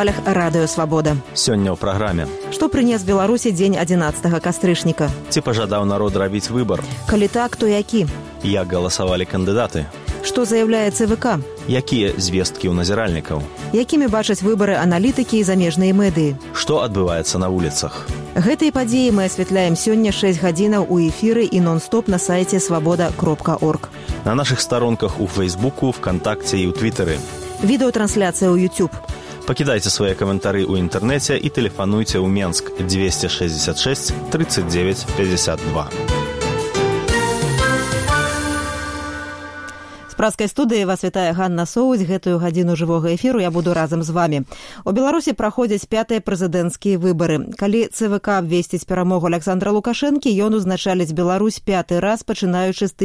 хвалях радыё «Свабода». Сёння ў праграме. Што прынес Беларусі дзень 11 кастрычніка? Ці пажадаў народ рабіць выбар? Калі так, то які? Як галасавалі кандыдаты? Што заяўляе ЦВК? Якія звесткі ў назіральнікаў? Якімі бачаць выбары аналітыкі і замежныя медыі? Што адбываецца на вуліцах? Гэтыя падзеі мы асвятляем сёння 6 гадзінаў у эфіры і нон-стоп на сайце свабода.орг. На нашых старонках у Фейсбуку, ВКонтакце і ў Твіттеры. Відэотрансляцыя ў YouTube. Пакідайце свае каментары ў інтэрнэце і тэлефануйце ў Менск 266 39 52. З пражскай студыі вас вітае Ганна Соўдзь. Гэтую гадзіну жывога эфіру я буду разам з вамі. У Беларусі праходзяць 5-тыя прэзідэнцкія выбары. Калі ЦВК абвесціць перамогу Аляксандра Лукашэнкі, ён узначаліць Беларусь 5-ты раз, пачынаючы з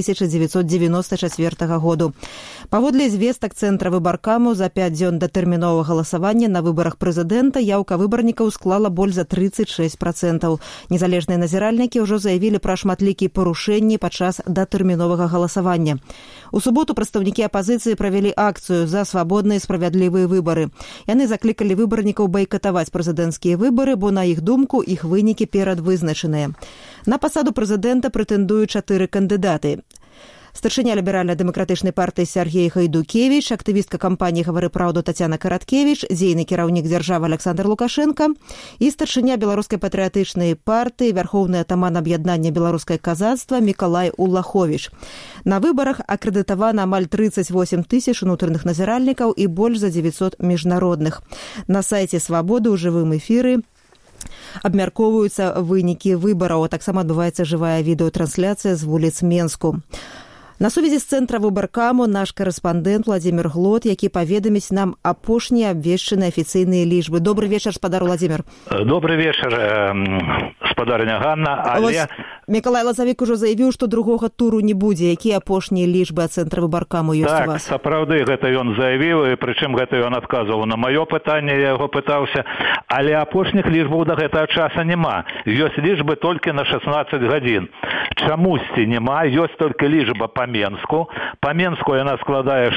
1994 году. Паводле звестак Цэнтра выбаркаму, за 5 дзён да тэрміновага галасавання на выбарах прэзідэнта яўка выбарнікаў склала больш за 36%. Незалежныя назіральнікі ўжо заявілі пра шматлікія парушэнні падчас датэрміновага галасавання. У суботу прадстаўнікі апазіцыі правялі акцыю за свабодныя і справядлівыя выбары. Яны заклікалі выбарнікаў байкатаваць прэзідэнцкія выбары, бо, на іх думку, іх вынікі перадвызначаныя. На пасаду прэзідэнта прэтэндуюць 4 кандыдаты. Старшыня ліберальна-дэмакратычнай партыі Сергей Гайдукевіч, актывістка кампаніі «Гавары праўду» Тацяна Караткевіч, дзейны кіраўнік дзяржавы Аляксандр Лукашенко і старшыня беларускай патрыятычнай партыі, вярхоўны атаман аб'яднання беларускае казацтва Мікалай Уллаховіч. На выбарах акрэдытавана амаль 38 тысяч унутраных назіральнікаў і больш за 900 міжнародных. На сайце «Свабоды» ў жывым эфіры абмяркоўваюцца вынікі выбараў. Таксама адбываецца жывая відэотрансляцыя з вуліц Менску. На сувязі з Цэнтра выбаркаму наш карэспандэнт Владзімір Глот, які паведаміць нам апошнія абвешчаныя афіцыйныя лічбы. Добры вечар, спадар Владзімір. Добры вечар, спадарня Ганна. Але... Мікалай Лазавік ужо заявіў, што другога туру не будзе. Якія апошнія лічбы ад Цэнтра выбаркаму ёсць у вас? Так, сапраўды, гэта ён заявіў, і прычым гэта ён адказваў на маё пытанне, я яго пытаўся. Але апошніх лічбаў да гэтага часа няма. Ёсць лічбы толькі на 16 гадзін. Чамусьці няма, ёсць толькі лічба па Менску. Па Менску яна складае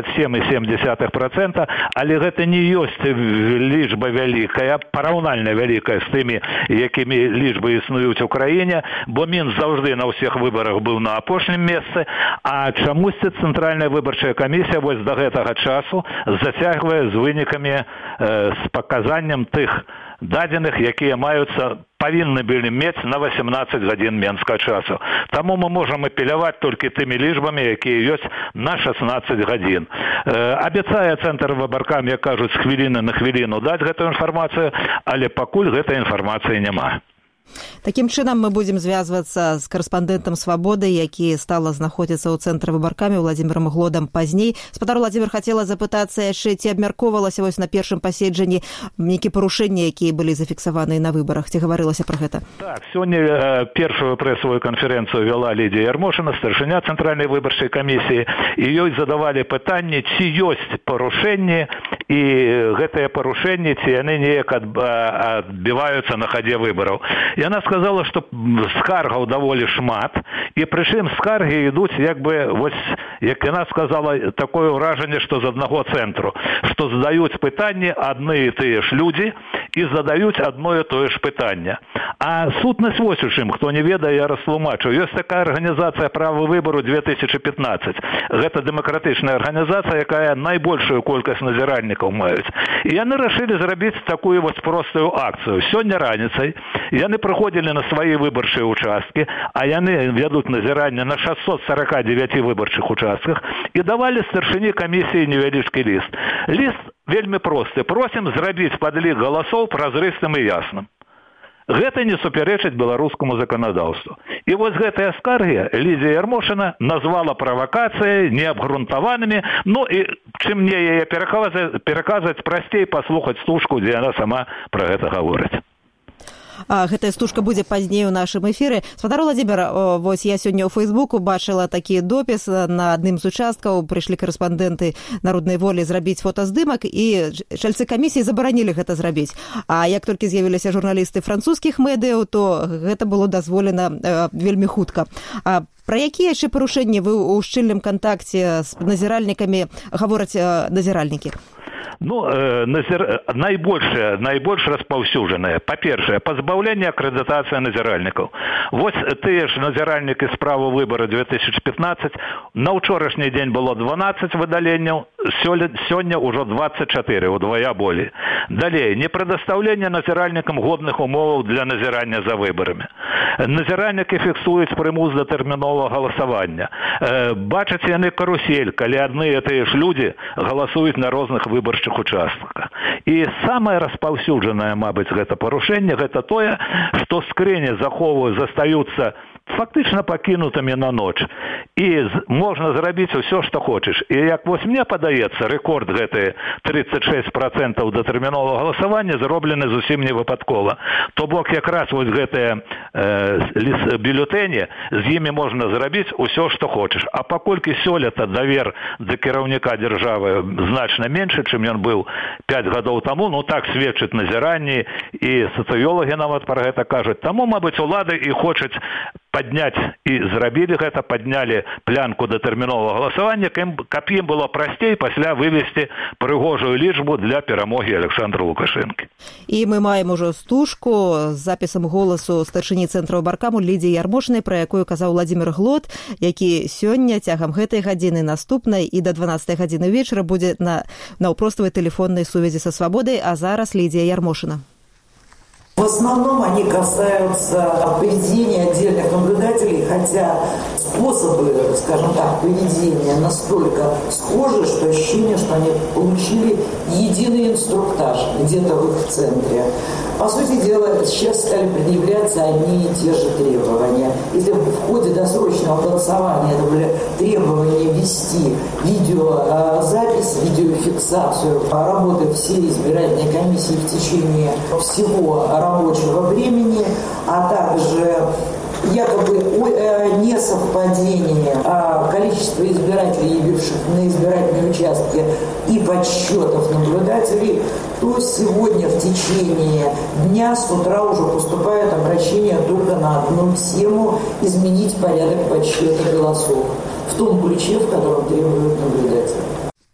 67,7%, але гэта не ёсць лічба вялікая, параўнальна вялікая з тымі, якімі лічбы існуюць у краіне, бо Мінск заўжды на ўсіх выбарах быў на апошнім месцы, а чамусьці Цэнтральная выбарчая камісія вось да гэтага часу зацягвае з вынікамі, з паказаннем тых дадзеных, якія маюцца, павінны былі мець на 18 гадзін менскага часу. Таму мы можам апеляваць толькі тымі лічбамі, якія ёсць на 16 гадзін. Абяцае Цэнтр выбаркам, як кажуць, з хвіліны на хвіліну даць гэтую інфармацыю, але пакуль гэтай інфармацыі няма. Такім чынам мы будзем звязвацца з карэспандэнтам «Свабоды», які стала знаходзіцца ў Цэнтры выбаркамі Владзімірам Глодам пазней. Спадар Владзімір, хацела запытацца яшчэ, ці абмяркоўвалася вось на першым паседжанні нейкія парушэнні, якія былі зафіксаваныя на выбарах? Ці гаварылася пра гэта? Так, сёння першую прэсавую канферэнцыю вяла Лідія Ярмошына, старшыня Цэнтральнай выбарчай камісіі, і ёй задавалі пытанне, ці ёсць парушэнні, і гэтыя парушэнні, ці яны неяк адбіваюцца на хадзе выбараў. Яна сказала, што скаргаў даволі шмат, і прычым скаргі ідуць, як бы, вось, як яна сказала, такое ўражанне, што з аднаго цэнтру, што задаюць пытанні адны і тыя ж людзі, і задаюць адно і тое ж пытанне. А сутнасць вось у чым, хто не ведае, я растлумачу. Ёсць такая арганізацыя «Права выбару 2015». Гэта дэмакратычная арганізацыя, якая найбольшую колькасць назіральнікаў маюць. І яны рашылі зрабіць такую вось простую акцыю. Сёння раніцай яны прыходзілі на свае выбарчыя участкі, а яны вядуць назіранне на 649 выбарчых участках і давалі старшыні камісіі невялічкі ліст. Ліст вельмі просты. Просім зрабіць падлік галасоў празрыстым і ясным. Гэта не супярэчыць беларускаму заканадаўству. І вось гэтыя скаргі Лідія Ярмошына назвала правакацыяй, неабгрунтаванымі, ну і чым мне яе пераказаць, прасцей паслухаць стужку, дзе яна сама пра гэта гаворыць. Гэтая стужка будзе пазней у нашым эфіры. Спадар Владимир, вось я сёння ў Фейсбуку бачыла такі допіс. На адным з участкаў прыйшлі карэспандэнты Народнай волі зрабіць фотаздымак, і чальцы камісіі забаранілі гэта зрабіць. А як толькі з'явіліся журналісты французскіх медыяў, то гэта было дазволена вельмі хутка. Пра якія яшчэ парушэнні вы ў шчыльным кантакце з назіральнікамі гавораць назіральнікі? Ну, найбольш распаўсюджанае. Па-першае, пазбаўленне акрэдытацыі назіральнікаў. Вось тыя ж назіральнікі справы выбары 2015, на ўчорашні дзень было 12 выдаленняў, сёння ўжо 24, удвая болей. Далей, непрадастаўленне назіральнікам годных умоваў для назірання за выбарамі. Назіральнікі фіксуюць прымус да тэрміновага галасавання. Бачаць яны карусель, калі адны і тыя ж людзі галасуюць на розных выбарчых участках. І самае распаўсюджанае, мабыць, гэта парушэнне, гэта тое, што скрыні захоўваюць, застаюцца фактычна пакінутымі на ноч. І можна зрабіць усё, што хочаш. І як вось мне падаецца, рэкорд гэты 36% датэрміновага галасавання зроблены зусім не выпадкова. То бок якраз вось гэтыя бюлетэні, з імі можна зрабіць усё, што хочаш. А паколькі сёлета давер да кіраўніка дзяржавы значна меншы, чым ён быў 5 гадоў таму, ну так сведчыць назіранні, і сацыёлагі нават пра гэта кажуць. Таму, мабыць, улады і хочуць падняць, і зрабілі гэта, паднялі плянку датэрміновага галасавання, каб ім было прасцей пасля вывесці прыгожую лічбу для перамогі Александра Лукашэнкі. І мы маем ужо стужку з запісам голасу старшыні цэнтра Баркаму Лідзіі Ярмошынай, пра якую казаў Владимир Глот, які сёння цягам гэтай гадзіны наступнай і да 12 гадзіны вечара будзе на ўпроставай тэлефоннай сувязі са Свабодай, а зараз Лідзія Ярмошына. В основном они касаются поведения отдельных наблюдателей, хотя способы, скажем так, поведения настолько схожи, что ощущение, что они получили единый инструктаж где-то в их центре. По сути дела, сейчас стали предъявляться одни и те же требования. Если в ходе досрочного голосования это были требования ввести видеозапись, видеофиксацию работы всей избирательной комиссии в течение всего рабочего времени, а также якобы несовпадение количества избирателей, явивших на избирательные участки, и подсчетов наблюдателей, то сегодня в течение дня с утра уже поступает обращение только на одну тему – изменить порядок подсчета голосов в том ключе, в котором требуют наблюдатели.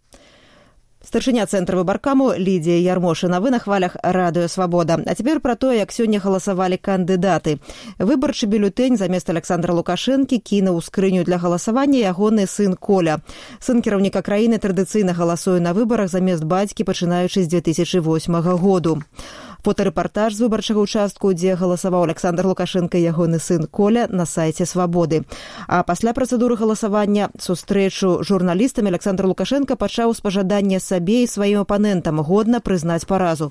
Старшыня цэнтра Баркаму Лідзія Ярмошына, вы на хвалях радыё Свабода. А цяпер пра тое, як сёння галасавалі кандыдаты. Выбарчы бюлетэнь замест Александра Лукашэнкі кінуў у скрыню для галасавання ягоны сын Коля. Сын кіраўніка краіны традыцыйна галасуе на выбарах замест бацькі, пачынаючы з 2008 году. Фотарэпартаж з выбарчага участку, дзе галасаваў Александр Лукашенко і ягоны сын Коля, на сайце Свабоды. А пасля працэдуры галасавання сустрэчу журналістамі Александр Лукашенко пачаў з пажадання сабе і сваім апанентам годна прызнаць паразу.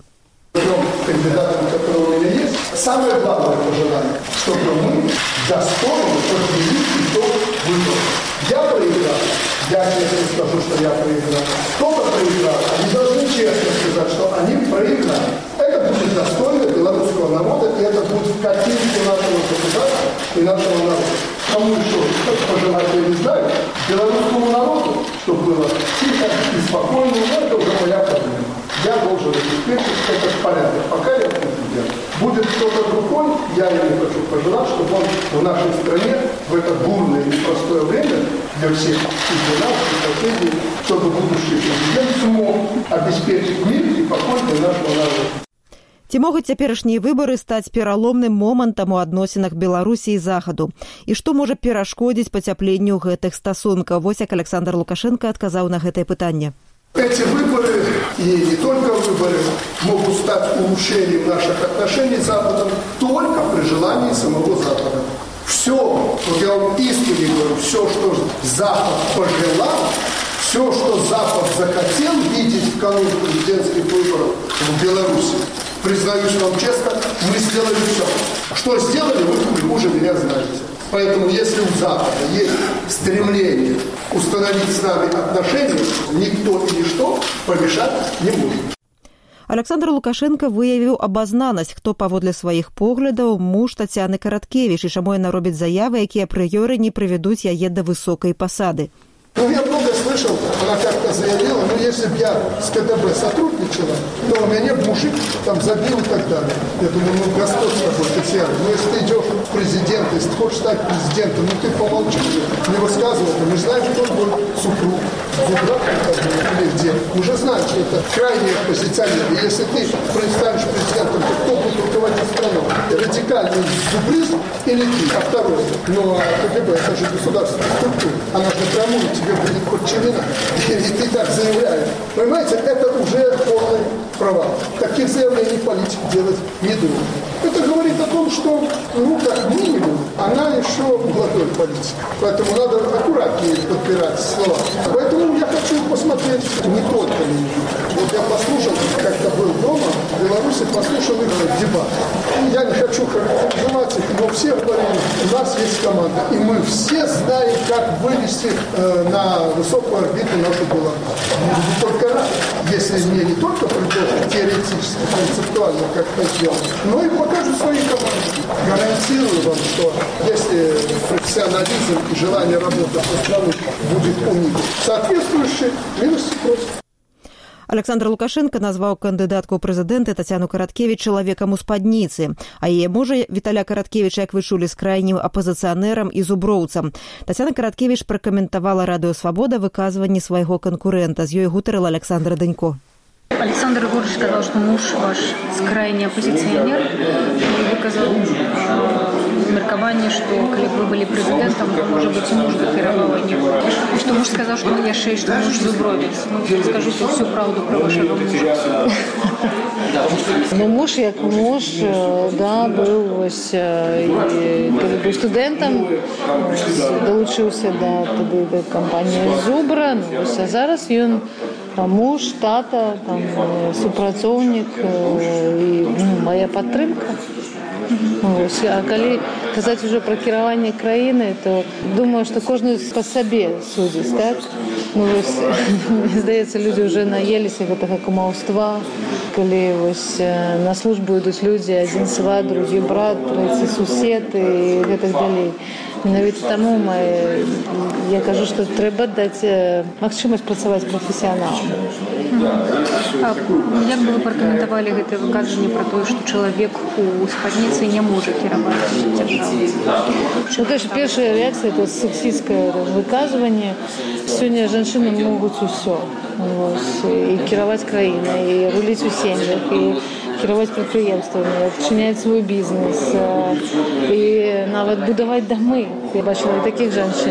Кандидатом, который у меня есть, самое главное пожелание, чтобы мы достойно подвели итог выборов. Я проиграл, я не скажу, что я проиграл. Кто-то проиграл, они должны честно сказать, что они проиграли. Это будет достойно белорусского народа, и это будет в картинке нашего государства и нашего народа. Кому еще пожелать, я не знаю, белорусскому народу, чтобы было тихо и спокойно, но это уже моя проблема. Я должен обеспечить этот порядок. Пока я президент. Будет кто-то другой, я ему хочу пожелать, чтобы он в нашей стране в это бурное и непростое время для всех и для нас, и соседей, чтобы будущий президент смог обеспечить мир и покой для нашего народа. Ці могуць цяперашнія выбары стаць пераломным момантам у адносінах Беларусі і Захаду? І што можа перашкодзіць пацяпленню гэтых стасункаў? Вось як Александр Лукашенко адказаў на гэтае пытанне. Эти выборы, и не только выборы, могут стать улучшением наших отношений с Западом только при желании самого Запада. Все, вот я вам искренне говорю, все, что Запад пожелал, все, что Запад захотел видеть в канун президентских выборов в Беларуси, признаюсь вам честно, мы сделали все. Что сделали, вы уже меня знаете. Поэтому если у Запада есть стремление установить с нами отношения, никто и ничто помешать не может. Александр Лукашенко выявіў абазнанасць, хто паводле сваіх поглядаў муж Тацяны Караткевіч і чаму яна робіць заявы, якія апрыёры не прывядуць яе да высокай пасады. Я много слышал, она как-то заявила, если бы я с КДБ сотрудничала, то меня бы мужик там забил и так далее. Я думаю, Господь с тобой, Татьяна, если ты идешь в президент, если ты хочешь стать президентом, ты помолчи, не высказывай, мы знаем, кто твой супруг, брат или где. Уже знаем, что это крайне оппозиционер. И если ты станешь президентом, то кто будет руководить страной? Радикальный зубрист или ты? А второй? Ну, а КГБ, это же государственная структура. Она же напрямую тебе будет подчинена. И ты так заявляешь. Понимаете, это уже полный провал. Таких заявлений политик делать не должен. Это говорит о том, что, как минимум, она еще молодой политик. Поэтому надо аккуратнее подбирать слова. Поэтому я хочу посмотреть не только на нее. Вот я послушал, как-то был дома в Беларуси, послушал их дебат. Я не хочу характеризовать их, но все говорили, у нас есть команда. И мы все знаем, как вывести на высокую орбиту нашу Беларусь. Только раз, если мне не только предложат теоретически, концептуально, как это сделать, но и покажут свои команды. Гарантирую вам, что если профессионализм и желание работать по стране будет у них соответствующий, минус против. Александр Лукашенко назваў кандыдатку ў прэзідэнты Тацяну Караткевіч чалавекам у спадніцы, а яе мужа Віталя Караткевіча, як вы чулі, з крайнім апазіцыянерам і зуброўцам. Тацяна Караткевіч пракаментавала радыё «Свабода» выказванні свайго канкурэнта. З ёй гутарыла Александра Данько. Александр Егорович сказал, что муж ваш крайне оппозиционер, и выказал меркование, что когда вы были президентом, то, может быть, муж докировал него. И что муж сказал, что я шею, что муж зубровец. Скажите всю правду про вашего мужа. Ну, муж, як муж, да, был студентом, долучился до компании «Зубра», а зараз он муж, тата, там, супрацоўнік і моя падтрымка. А калі казаць уже про кіраванне краіны, то думаю, что кожны по сабе судзіць, так? Мне здаецца, люди уже наеліся гэтага кумаўства, калі на службу ідуць людзі, адзін сват, другі брат, трэці сусед і гэтак далей. Менавіта таму я кажу, што трэба даць магчымасць працаваць прафесіяналам. Як бы вы пракаментавалі гэтае выказванне пра тое, што чалавек у спадніцы не можа кіраваць дзяржавай? Ну, конечно, першая реакция – это сексистское выказывание. Сегодня женщины могут все. И кіраваць краінай, и рулить у семьях, и кіраваць прадпрыемствамі, адчыняць свой бізнес, и нават будаваць дамы. Я бачила и таких женщин.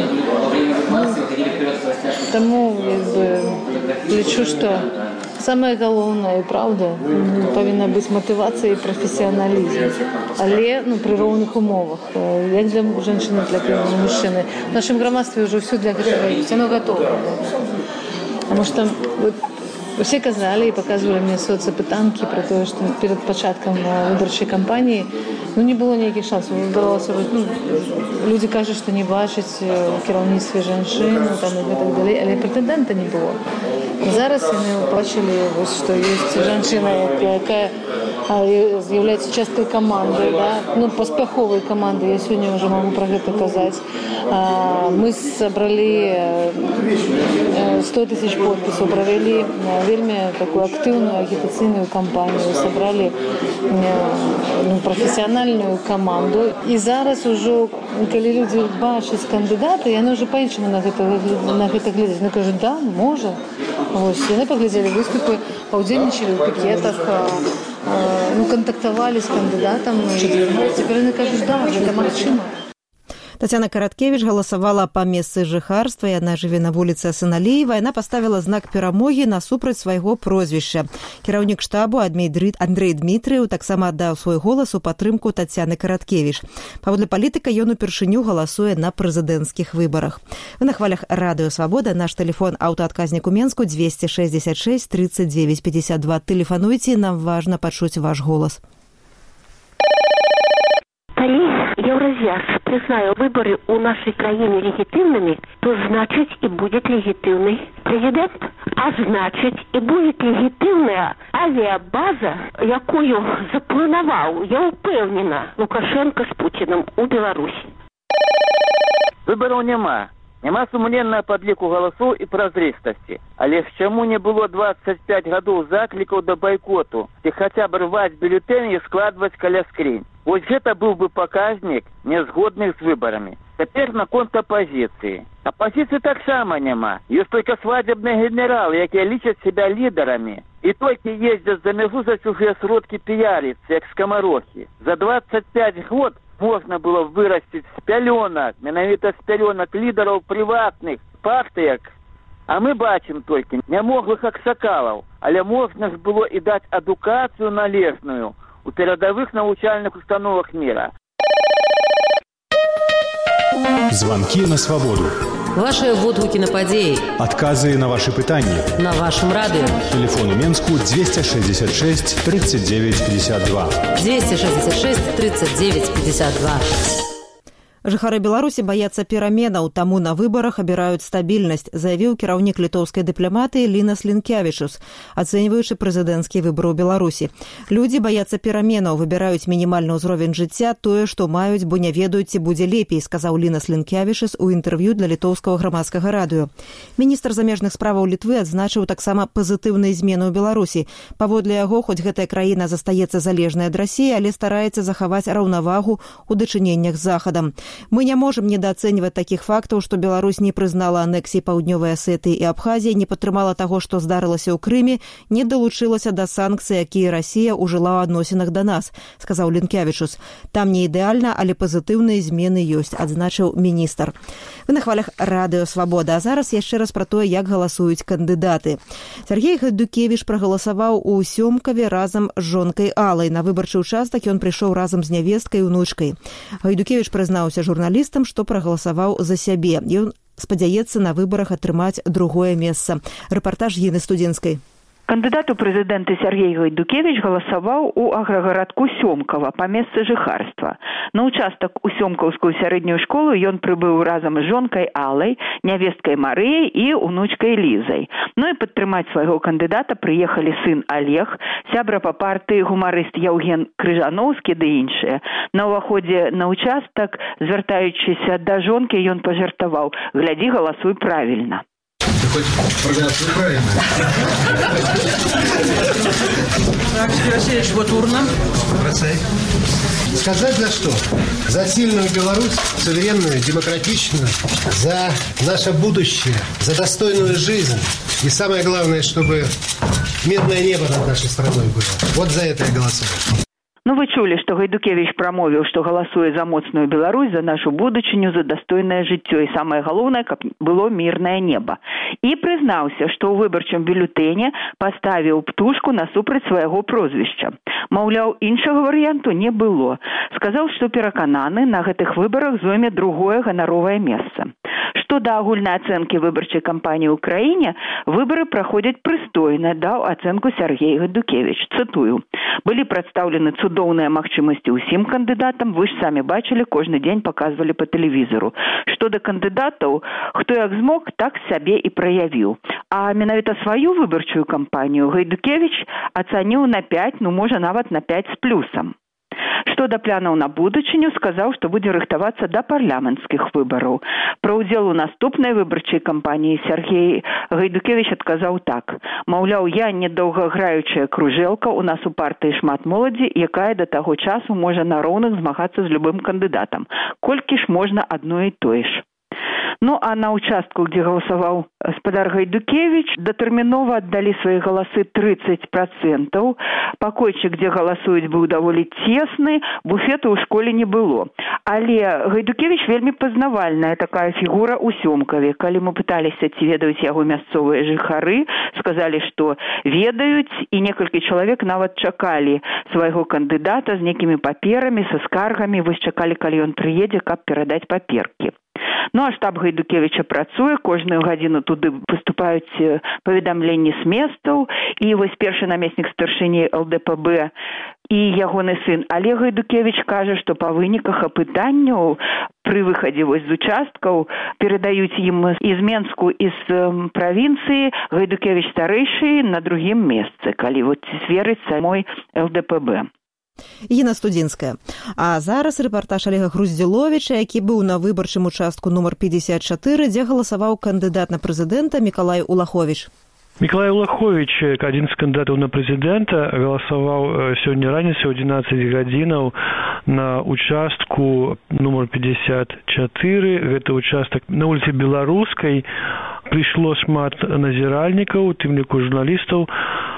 Тому лечу, что самое главное, правда, повинна быть мотивация и профессионализм. Але при ровных умовах. Як для женщины, для мужчины. В нашем громадстве уже все для этого есть. Оно готово. Потому что все казали и показывали мне соцопытанки про то, что перед початком выборчей кампании не было никаких шансов. Люди кажут, что не бачать в кіраўніцтве женщин, там, и так далее, але претендента не было. Зараз они побачили, что есть женщина, якая является частой командой, да? Поспеховой командой, я сегодня уже могу про это сказать. Мы собрали 100 тысяч подписей, провели вельми такую активную агитационную кампанию, собрали профессиональную команду. И зараз уже, когда люди бачат кандидата, они уже по-іншому на это глядят. Они кажут, да, может. Они поглядели выступы, поудзельничали в пикетах, контактовали с кандидатом. Теперь они кажут, да, это магчыма. Тацяна Караткевіч галасавала па месцы жыхарства, яна жыве на вуліцы Асаналеева. Яна паставіла знак перамогі насупраць свайго прозвішча. Кіраўнік штабу Андрэй Дмітрыеў таксама аддаў свой голас у падтрымку Тацяны Караткевіч. Паводле палітыка ён упершыню галасуе на прэзідэнцкіх выбарах. Вы на хвалях радыё «Свабода». Наш тэлефон аўтаадказнік у Менску 266 39 52. Тэлефануйце, нам важна пачуць ваш голас. Евразіас признає вибори у нашій країні легітимними, то значить і буде легітимний президент. А значыць, і будзе легітымная авіабаза, якую запланаваў, я ўпэўнена, Лукашенко з Путінам у Беларусі. Выбораў няма. Няма сумленнага падліку галасоў і празрыстасці. Але ж чаму не было 25 гадоў заклікаў да байкоту, ці хаця б рваць бюлетэні і складваць каля скрынь? Вось гэта быў бы паказнік нязгодных з выбарамі. Цяпер наконт апазіцыі. Апазіцыі таксама няма. Ёсць толькі свадебныя генералы, якія лічаць себя лідарамі. І толькі ездзяць за мяжу за чужыя сродкі піярыцца, як скамарохі. За 25 год можна было вырасціць з пялёнак, менавіта з пялёнак лідараў прыватных партыяк. А мы бачым толькі нямоглых аксакалаў, але можна ж было і даць адукацыю належную у перадавых навучальных установах мира. Звонки на свободу. Ваши водгуки на подеи. Отказы на ваши пытания. На вашем радио. Телефон у Менску 266 39 52. 266 39 52. Жыхары Беларусі баяцца пераменаў, таму на выбарах абіраюць стабільнасць, заявіў кіраўнік літоўскай дыпламатыі Лінас Лінкявічус, ацэньваючы прэзідэнцкі выбар у Беларусі. Людзі баяцца пераменаў, выбіраюць мінімальны ўзровень жыцця, тое, што маюць, бо не ведаюць, ці будзе лепей, сказаў Лінас Лінкявічус у інтэрв'ю для літоўскага грамадскага радыё. Міністр замежных справаў Літвы адзначыў таксама пазітыўныя змены ў Беларусі. Паводле яго, хоць гэтая краіна застаецца залежнай ад Расіі, але стараецца захаваць раўнавагу ў дачыненнях з Захадам. Мы не можам недаацэньваць такіх фактаў, што Беларусь не прызнала анексіі Паўднёвай Асетыі і Абхазіі, не падтрымала таго, што здарылася ў Крыме, не далучылася да санкцый, якія Расія ўжыла ў адносінах да нас, сказаў Лінкявічус. Там не ідэальна, але пазітыўныя змены ёсць, адзначыў міністр. Вы на хвалях радыё Свабода, а зараз яшчэ раз пра тое, як галасуюць кандыдаты. Сяргей Гайдукевіч прагаласаваў у Сёмкаве разам з жонкай Алай. На выбарчы ўчастак ён прыйшоў разам з нявесткай і ўнучкай. Гайдукевіч прызнаўся журналістам, што прагаласаваў за сябе. Ён спадзяецца на выбарах атрымаць другое месца. Рэпартаж Гіны Студзенскай. Кандыдат у прэзідэнты Сяргей Гайдукевіч галасаваў у аграгарадку Сёмкава па месцы жыхарства. На ўчастак у Сёмкаўскую сярэднюю школу ён прыбыў разам з жонкай Алай, нявесткай Марыяй і унучкай Лізай. Ну і падтрымаць свайго кандыдата прыехалі сын Олег, сябра па партыі гумарыст Яўген Крыжаноўскі ды іншыя. На ўваходзе на ўчастак, звяртаючыся да жонкі, ён пажартаваў: «Глядзі, галасуй правільна». Хоть организацию правильно. Так, Сергей, вот урна. Бросай. Сказать за что? За сильную Беларусь, суверенную, демократичную, за наше будущее, за достойную жизнь. И самое главное, чтобы мирное небо над нашей страной было. Вот за это я голосую. Ну, вы чулі, што Гайдукевіч прамовіў, што галасуе за моцную Беларусь, за нашу будучыню, за дастойнае жыццё і самае галоўнае, каб было мірнае неба. І прызнаўся, што ў выбарчым бюлетэне паставіў птушку насупраць свайго прозвішча. Маўляў, іншага варыянту не было. Сказаў, што перакананы, на гэтых выбарах зойме другое ганаровае месца. Што да агульнай ацэнкі выбарчай кампаніі ў краіне, выбары праходзяць прыстойна, даў ацэнку Сяргей Гайдукевіч. Цытую: «Былі прадстаўлены цудоўныя магчымасці ўсім кандыдатам, вы ж самі бачылі, кожны дзень паказвалі па тэлевізору. Што да кандыдатаў, хто як змог, так сябе і праявіў». А менавіта сваю выбарчую кампанію Гайдукевіч ацаніў на 5, ну можа нават на 5 з плюсам. Што да планаў на будучыню, сказаў, што будзе рыхтавацца да парламенцкіх выбараў. Пра ўдзел у наступнай выбарчай кампаніі Сяргей Гайдукевіч адказаў так: «Маўляў, я недаўгаграючая кружэлка, у нас у партыі шмат моладзі, якая да таго часу можа на роўных змагацца з любым кандыдатам. Колькі ж можна адно і тое ж». Ну, а на участку, где галасаваў гаспадар Гайдукевіч, датэрмінова аддалі свае галасы 30%. Пакойчык, где галасуюць, быў даволі цесны, буфета ў школе не было. Але Гайдукевіч вельмі пазнавальная такая фігура ў Сёмкаве. Калі мы пыталіся, ці ведаюць яго мясцовыя жыхары, сказалі, што ведаюць, і некалькі чалавек нават чакалі свайго кандыдата з некімі паперамі, са скаргамі, вось чакалі, калі ён прыедзе, каб перадаць паперкі. Ну а штаб Гайдукевіча працуе, кожную гадзіну туды паступаюць паведамленні з месцаў, і вось першы намеснік старшыні ЛДПБ і ягоны сын Олег Гайдукевич кажа, што па выніках апытанняў пры выхадзе вось з участкаў перадаюць ім з Менску і з правінцыі Гайдукевич старэйшы на другім месцы, калі вот зверыць самой ЛДПБ. Інна Студзінская. А зараз рэпартаж Олега Груздзіловіча, які быў на выбарчым участку нумар 54, дзе галасаваў кандыдат на прэзідэнта Мікалай Улаховіч. Миколай Улахович, один из кандидатов на президента, голосовал сегодня раніцай 11 гадзінаў на участку номер 54. Это участок на улице Белорусской. Пришло шмат назиральников, тым ліку журналистов,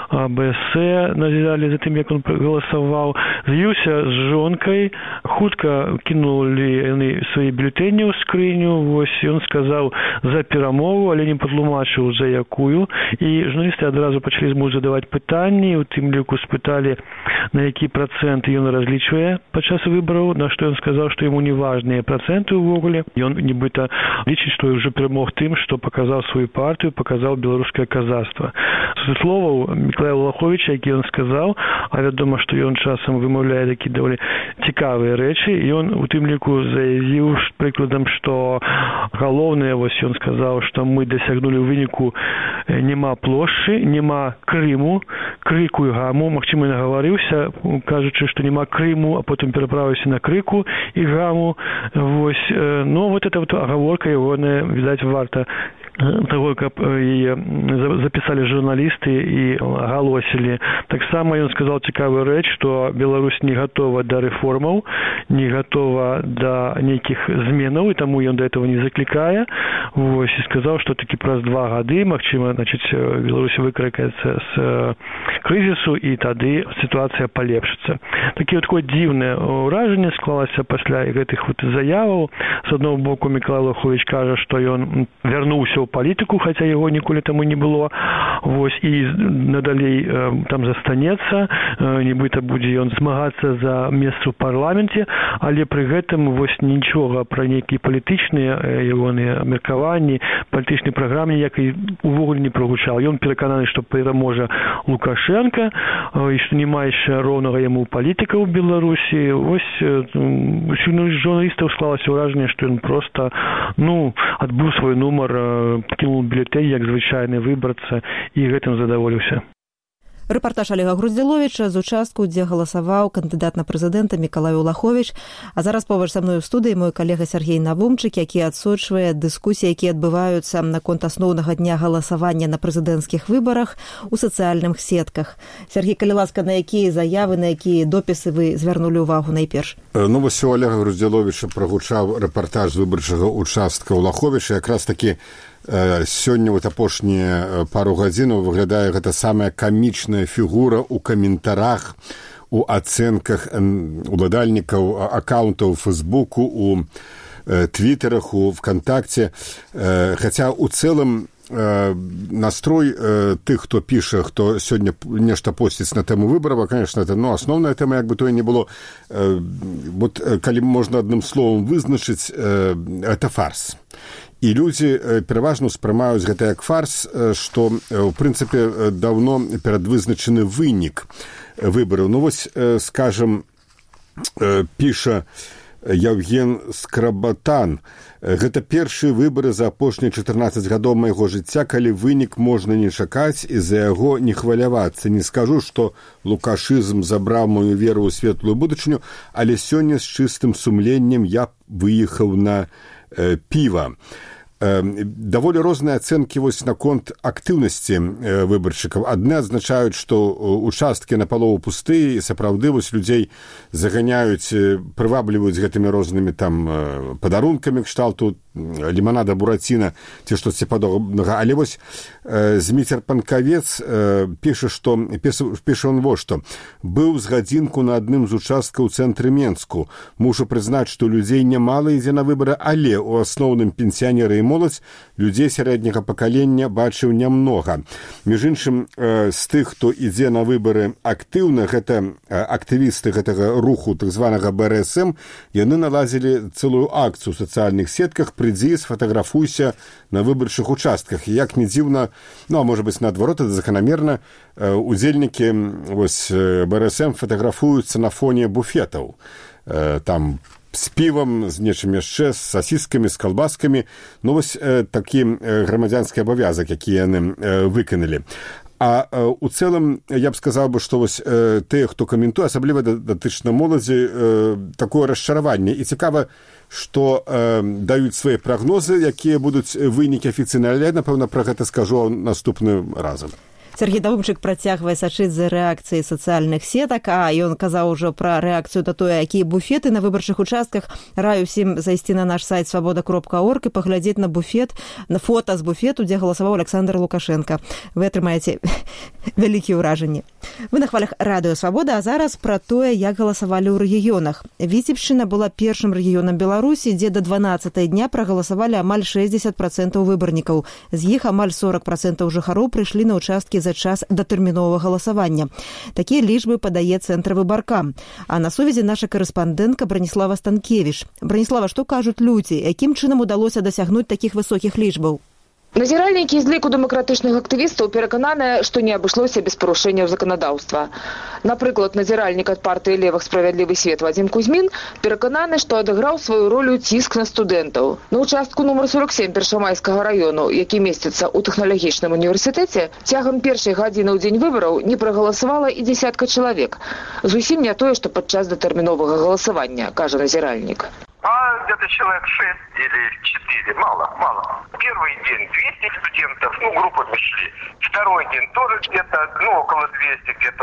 АБС назіралі за тым, як он галасаваў. З'явіўся з жонкай, хутка кинули яны свае бюлетэні ў скрыню, вось ён сказаў за перамогу, але не патлумачыў за якую. І журналісты адразу пачалі зму задаваць пытанні, у тым ліку спыталі, на які працэнт ён разлічвае падчас выбараў, на што ён сказаў, што яму не важныя працэнты ўвогуле. Ён нібыта лічыць, што ўжо перамог тым, што паказаў сваю партыю, паказаў беларускае казацтва. З словаў Мікалая Улаховіча, які ён сказаў, а вядома, што ён часам вымаўляе такія даволі цікавыя рэчы, і ён у тым ліку заявіў прыкладам, што галоўнае, вось ён сказаў, што мы дасягнулі ў выніку няма плошчы, няма Крыму, крыку і гаму. Магчыма, я нагаварыўся, кажучы, што няма Крыму, а потым пераправіўся на крыку і гаму. Вось, ну, вот эта вот агаворка ягоная, відаць, варта того, каб яе запісалі журналісты і агалосілі. Таксама ён сказаў цікавую рэч, што Беларусь не гатова да рэформаў, не гатова да нейкіх зменаў, і таму ён да этого не заклікае. Вось, і сказаў, што такі праз 2 гады, магчыма, значыць, Беларусь выкракаецца з крызісу, і тады сітуацыя палепшыцца. Такі вот такое дзіўнае ўражанне склалася пасля гэтых вот заяваў. З аднаго боку, Мікалай Улахович кажа, што ён вярнуўся ў палітыку, хаця яго ніколі таму не было. Вось, і надалей там застанецца, нібыта будзе ён змагацца за месца ў парламенце, але пры гэтым вось нічога пра нейкія палітычныя ягоныя меркаванні, палітычнай праграмы ніякай увогуле не прагучаў. Ён перакананы, што пераможа Лукашенко, і што няма яшчэ роўнага яму палітыка ў Беларусі. Вось у журналістаў склалася ўражанне, што ён проста, ну, адбыў свой нумар, кинул бюллетень, як звычайны выбарца, і гэтым задаволіўся. Рэпартаж Олега Груздзіловіча з участку, дзе галасаваў кандыдат на прэзідэнта Мікалай Улаховіч. А зараз побач са мной у студыі мой калега Сергей Навумчык, які адсочвае дыскусіі, якія адбываюцца наконт асноўнага дня галасавання на прэзідэнцкіх выбарах у сацыяльных сетках. Сергей, калі ласка, на якія заявы, на якія допісы вы звярнулі ўвагу найперш? Ну, вось у Олега Груздзіловіча прагучаў рэпартаж выбарчага участка Улаховіча. Якраз такі сёння вот апошнія пару гадзінаў выглядае гэта самая камічная фігура ў каментарах, у ацэнках уладальнікаў аккаунтаў Фейсбуку, у Твіттерах, у ВКонтакте. Хаця у цэлым настрой тых, хто піша, хто сёння нешта посціць на тэму выбараў, конечно, это, ну, асноўная тэма, як бы то і не было. Вот калі можна адным словам вызначыць, это фарс. І людзі пераважна ўспрымаюць гэта як фарс, што, у прынцыпе, даўно перадвызначаны вынік выбараў. Ну, вось, скажам, піша Яўген Скрабатан. Гэта першыя выбары за апошнія 14 гадоў майго жыцця, калі вынік можна не чакаць і за яго не хвалявацца. Не скажу, што лукашызм забраў мою веру ў светлую будучыню, але сёння з чыстым сумленнем я выехаў на піва. Даволі розныя ацэнкі вось наконт актыўнасці выбаршчыкаў. Адны адзначаюць, што участкі напалову пустыя, і сапраўды вось людзей заганяюць, прывабліваюць гэтымі рознымі там падарункамі кшталту ліманада бураціна ці штосьці падобнага. Але вось Зміцер Панкавец піша он вот што. Быў з гадзінку на адным з участкаў у цэнтры Менску. Мушу прызнаць, што людзей нямала ідзе на выбары, але ў асноўным пенсіянеры і моладзь, людзей сярэдняга пакалення бачыў нямнога. Між іншым, з тых, хто ідзе на выбары актыўна, гэта актывісты гэтага руху, так званага БРСМ, яны наладзілі цэлую акцыю ў сацыяльных сетках, прыдзі, сфотаграфуйся на выбарчых участках. І як не дзіўна, ну, а можа быць, наадварот, это заканамерна, удзельнікі БРСМ фотаграфуюцца на фоне буфетаў. Там з півам, з нечым яшчэ, з сасіскамі, з калбаскамі. Ну, вось такі грамадзянскі абавязак, які яны выканалі. А у цэлым я б сказаў бы, што вось тыя, хто каментуе, асабліва датычна моладзі, такое расчараванне. І цікава, што даюць свае прагнозы, якія будуць вынікі афіцыйна, але я, напэўна, пра гэта скажу наступным разам. Сергей Давымчык працягвае сачыць за рэакцыяй сацыяльных сетак, а ён казаў ужо пра рэакцыю на тое, якія буфеты на выбарчых участках. Раю ўсім зайсці на наш сайт свабода.орг і паглядзець на буфет, на фота з буфету, дзе галасаваў Александр Лукашенко. Вы атрымаеце вялікія ўражанні. Вы на хвалях радыё Свабода, а зараз пра тое, як галасавалі ў рэгіёнах. Віцебшчына была першым рэгіёнам Беларусі, дзе да 12 дня прагаласавалі амаль 60% выбарнікаў. З іх амаль 40% жыхароў прыйшлі на участкі за час датэрміновага галасавання. Такія лічбы падае цэнтр выбарка. А на сувязі наша карэспандэнтка Браніслава Станкевіч. Браніслава, што кажуць людзі? Якім чынам удалося дасягнуць такіх высокіх лічбаў? Назіральнікі з ліку дэмакратычных актывістаў перакананыя, што не абышлося без парушэнняў заканадаўства. Напрыклад, назіральнік ад партыі левых «Справядлівы свет» Вадзім Кузьмін перакананы, што адыграў сваю ролю ціск на студэнтаў. На участку нумар 47 Першамайскага раёну, які месціцца ў тэхналагічным універсітэце, цягам першай гадзіны ў дзень выбараў не прагаласавала і дзесятка чалавек. Зусім не тое, што падчас датэрміновага галасавання, кажа назіральнік. Где-то человек 6 или 4. Мало. Первый день 200 студентов, группами шли. Второй день тоже где-то, около 200, где-то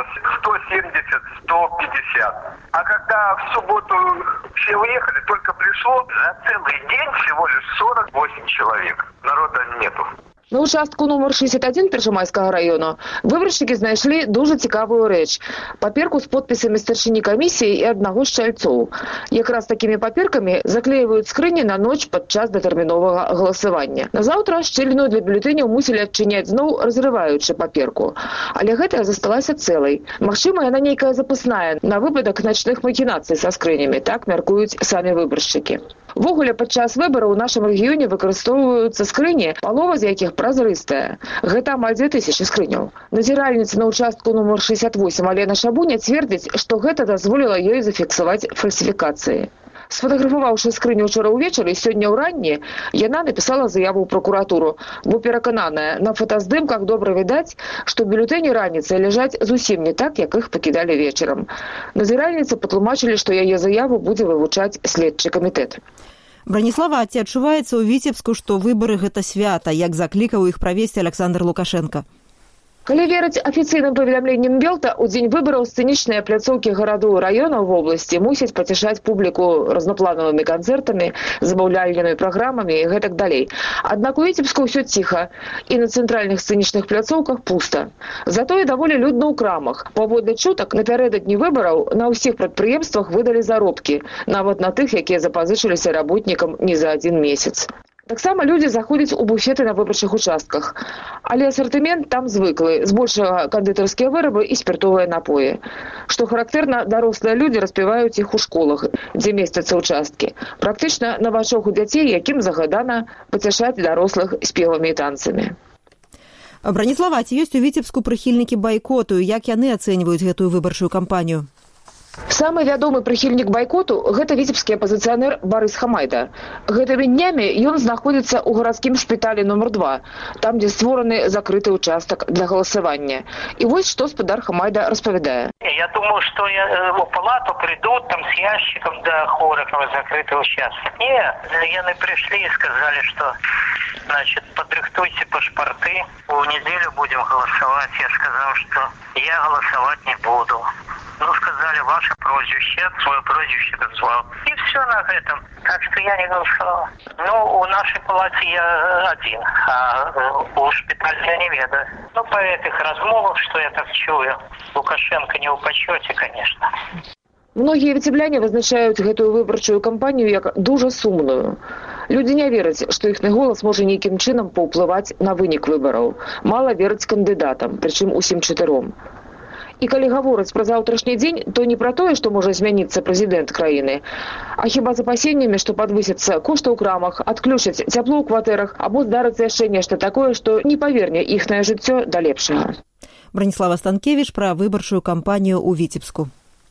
170, 150. А когда в субботу все уехали, только пришло за целый день всего лишь 48 человек. Народа нету. На участку нумар 61 Першамайскага раёну выбаршчыкі знайшлі дуже цікавую рэч – паперку з подпісамі старшыні камісіі і аднаго з чальцоў. Якраз такімі паперкамі заклеиваюць скрыні на ноч падчас датэрміновага галасавання. Назаўтра шчыліну для бюлетэняў мусілі адчыняць зноў, разрываючы паперку. Але гэтая засталася цэлай. Магчыма, яна нейкая запасная на выпадак начных махінацый са скрынямі, так мяркуюць самі выбаршчыкі. Ввогуле, падчас выбараў у нашым рэгіёне выкарыстоўваюцца скрыні, палова з якіх празрыстая. Гэта амаль 2000 скрыняў. Назіральніца на участку нумар 68 Алена Шабуня цвердзіць, што гэта дазволіла ёй зафіксаваць фальсіфікацыі. Сфотаграфаваўшы скрыню ўчора ўвечары, сёння ўранні яна напісала заяву ў пракуратуру, бо перакананая, на фотаздымках добра відаць, што бюлетэні раніцай ляжаць зусім не так, як іх пакідалі вечарам. Назіральніцы патлумачылі, што яе заяву будзе вывучаць следчы камітэт. Браніслава, ці адчуваецца ў Віцебску, што выбары гэта свята, як заклікаў іх правесці Александр Лукашенко? Калі верыць афіцыйным паведамленням Белта, у дзень выбараў сцэнічныя пляцоўкі гарадоў і раёнаў вобласці мусяць пацяшаць публіку разнапланавымі канцэртамі, забаўляльнымі праграмамі і гэтак далей. Аднак у Віцебску ўсё ціха, і на цэнтральных сцэнічных пляцоўках пуста. Затое даволі людна ў крамах. Паводле чутак, напярэдадні выбараў на ўсіх прадпрыемствах выдалі заробкі, нават на тых, якія запазычыліся работнікам не за адзін месяц. Таксама людзі заходзяць у буфеты на выбарчых участках. Але асартымент там звыклы, збольшага кандытарскія вырабы і спіртовыя напоі. Што характэрна, дарослыя людзі распіваюць іх у школах, дзе месцяцца участкі. Практычна на вачах у дзяцей, якім загадана пацяшаць дарослых спевамі і танцамі. Браніслава, ці ёсць у Віцебску прыхільнікі байкоту? Як яны ацэньваюць гэтую выбарчую кампанію? Самы вядомы прыхільнік байкоту – гэта віцебскі апазіцыянер Барыс Хамайда. Гэтымі днямі ён знаходзіцца ў гарадскім шпіталі нумар 2, там, дзе створаны закрыты участак для галасавання. І вось што спадар Хамайда распавядае. Я думаю, что в палату придут там с ящиком до хориков закрытый участок. Нет, яны пришли и сказали, что, значит, подрыхтуйте паспорты, в неделю будем голосовать. Я сказал, что я голосовать не буду. Ну, сказали, ваше прозвище, свое прозвище назвал. И все на этом. Так что я не голосовал. Ну, у нашей палате я один, а у шпиталя я не ведаю. Ну, по этих размовах, что я так чую, Лукашенко не у почете, конечно. Многія віцебляне вызначаюць гэтую выбарчую кампанію як дужа сумную. Людзі не вераць, што іхны голас можа нейкім чынам паўплываць на вынік выбараў. Мала вераць кандыдатам, прычым усім чатыром. І калі гаворыць пра заўтрашні дзень, то не пра тое, што можа змяніцца прэзідэнт краіны, а хіба з апасеннямі, што падвысяцца кошты ў крамах, адключаць цяпло ў кватэрах, або здарыцца яшчэ нешта такое, што не паверне іхнае жыццё да лепшага. Браніслава Станкевіч пра выбарчую кампанію ў Віцебску.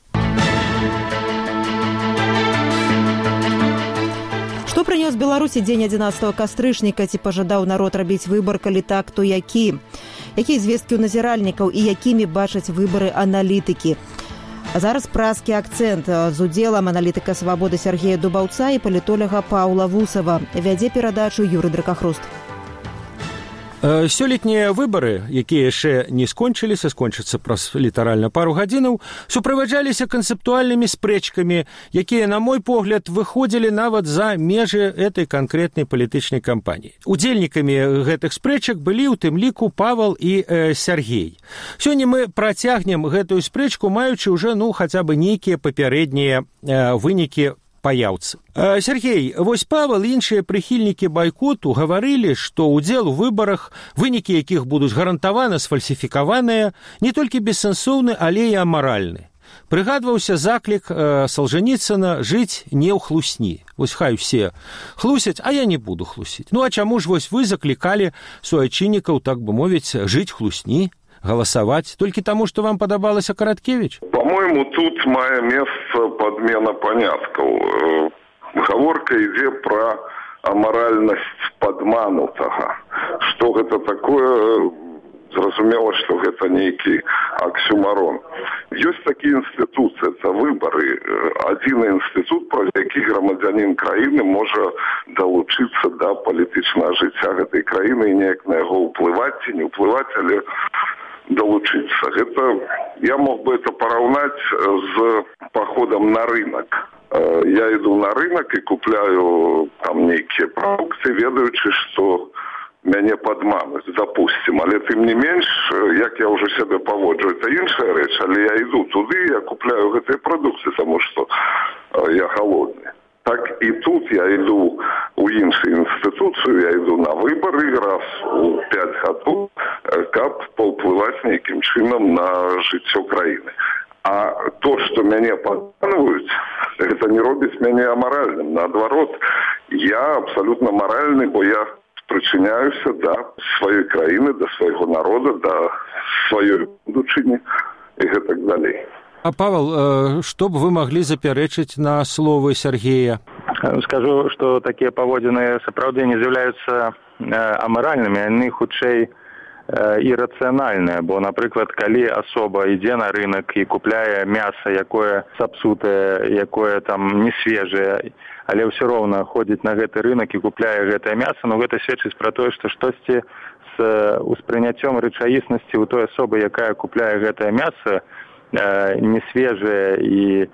Што прынёс Беларусі дзень 11 кастрычніка, ці пажадаў народ рабіць выбар, калі так, то які? Якія звесткі ў назіральнікаў і якімі бачаць выбары аналітыкі? А зараз празкі акцэнт з удзелам аналітыка «Свабоды» Сергея Дубаўца і палітолага Паўла Вусава. Вядзе перадачу Юрый Дракахруст. Сёлетнія выбары, якія яшчэ не скончыліся, скончацца праз літаральна пару гадзінаў, суправаджаліся канцэптуальнымі спрэчкамі, якія, на мой погляд, выходзілі нават за межы этой канкрэтнай палітычнай кампаніі. Удзельнікамі гэтых спрэчак былі ў тым ліку Павал і Сергей. Сёння мы працягнем гэтую спрэчку, маючы ўжо, хаця бы нейкія папярэднія вынікі паяўцы. Сергей, вось Павел і іншыя прыхільнікі байкоту гаварылі, што ўдзел у выбарах, вынікі якіх будуць гарантавана сфальсіфікаваныя, не толькі бессэнсоўны, але і амаральны. Прыгадваўся заклік Салжаніцына жыць не ў хлусні. Вось хай усе хлусяць, а я не буду хлусіць. А чаму ж вось вы заклікалі суайчыннікаў, так бы мовіць, жыць хлусні? Голосовать только тому, что вам подобалось Караткевич? По-моему, тут мае место подмена понятков. Гаворка ідзе про аморальность подманутага. Что это такое? Зразумела, что это некий оксюмарон. Есть такие институции, это выборы. Один институт, про які громадянин краины может долучиться до политичного життя этой краины и неяк на его уплывать, не уплывать, але долучиться. Это, я мог бы это поравнать с походом на рынок. Я иду на рынок и купляю там некие продукты, ведаючи, что мяне падмануць, допустим. Але тым не менш, як я уже себе поводжу, это іншая рэч, але я иду туды, я купляю гэтые продукты, потому что я голодный. Так и тут я иду у іншую институцию, я иду на выборы раз у 5 гадоў, каб паўплываць нейкім чынам на жыццё краіны. А то, что мяне падманваюць, это не робіць мяне амаральным. Наадварот, я абсолютно моральны, бо я прычыняюся да сваёй краіны, да свайго народа, да сваёй будучыні і гэтак далей. А, Павел, что бы вы могли запярэчыць на словы Сергея? Скажу, что такие поводины сапраўды не з'яўляюцца амаральнымі, яны хутчэй ірацыянальныя, бо, напрыклад, калі асоба ідзе на рынок і купляе мяса, якое сапсутае, якое там не свежае, але ўсё роўна ходзіць на гэты рынок і купляе гэтае мяса, гэта сведчыць пра тое, што штосьці з успрыняццём рэчаіснасці у той асобы, якая купляе гэтае мяса, не свежае і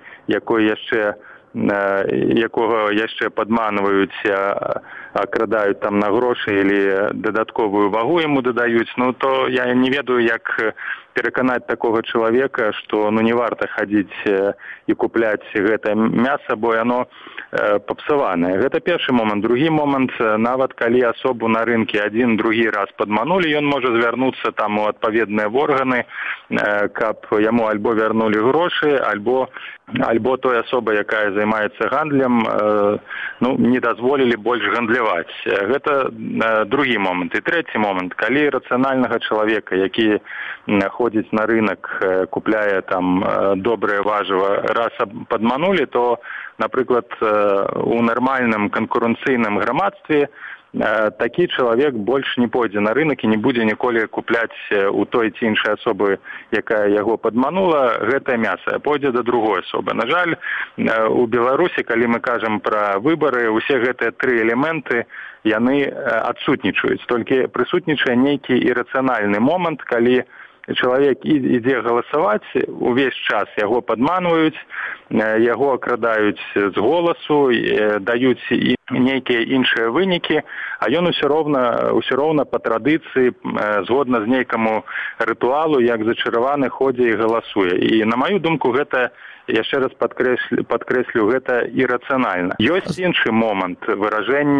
якога яшчэ падманваюць, акрадаюць там на грошы или дадатковую вагу яму дадаюць, то я не ведаю, як пераканаць такога чалавека, што не варта хадзіць і купляць гэтае мяса, бо яно папсаванае. Гэта першы момант. Другі момант, нават калі асобу на рынке адзін, другі раз падманулі, ён можа звярнуцца там у адпаведныя органы, каб яму альбо вярнулі грошы, альбо той асоба, якая займаецца гандлем, не дазволілі больш гандляваць. Гэта другі момант. І трэці момант, калі рацыянальнага чалавека, які ходзіць на рынок, купляе там добрае важыва, раз падманулі, то, напрыклад, у нармальным канкурэнцыйным грамадстве такі чалавек больш не пойдзе на рынок і не будзе ніколі купляць у той ці іншай асобы, якая яго падманула, гэтае мяса, пойдзе да другой асобы. На жаль, у Беларусі, калі мы кажам пра выбары, усе гэтыя тры элементы, яны адсутнічаюць. Толькі прысутнічае нейкі ірацыянальны момант, калі чалавек ідзе галасаваць, увесь час яго падманваюць, яго акрадаюць з голасу, даюць і нейкія іншыя вынікі, а ён усё роўна па традыцыі, згодна з нейкаму рытуалу, як зачараваны, ходзе і галасуе. І на маю думку, гэта, яшчэ раз падкрэслю, гэта ірацыянальна. Ёсць іншы момант, выражэнне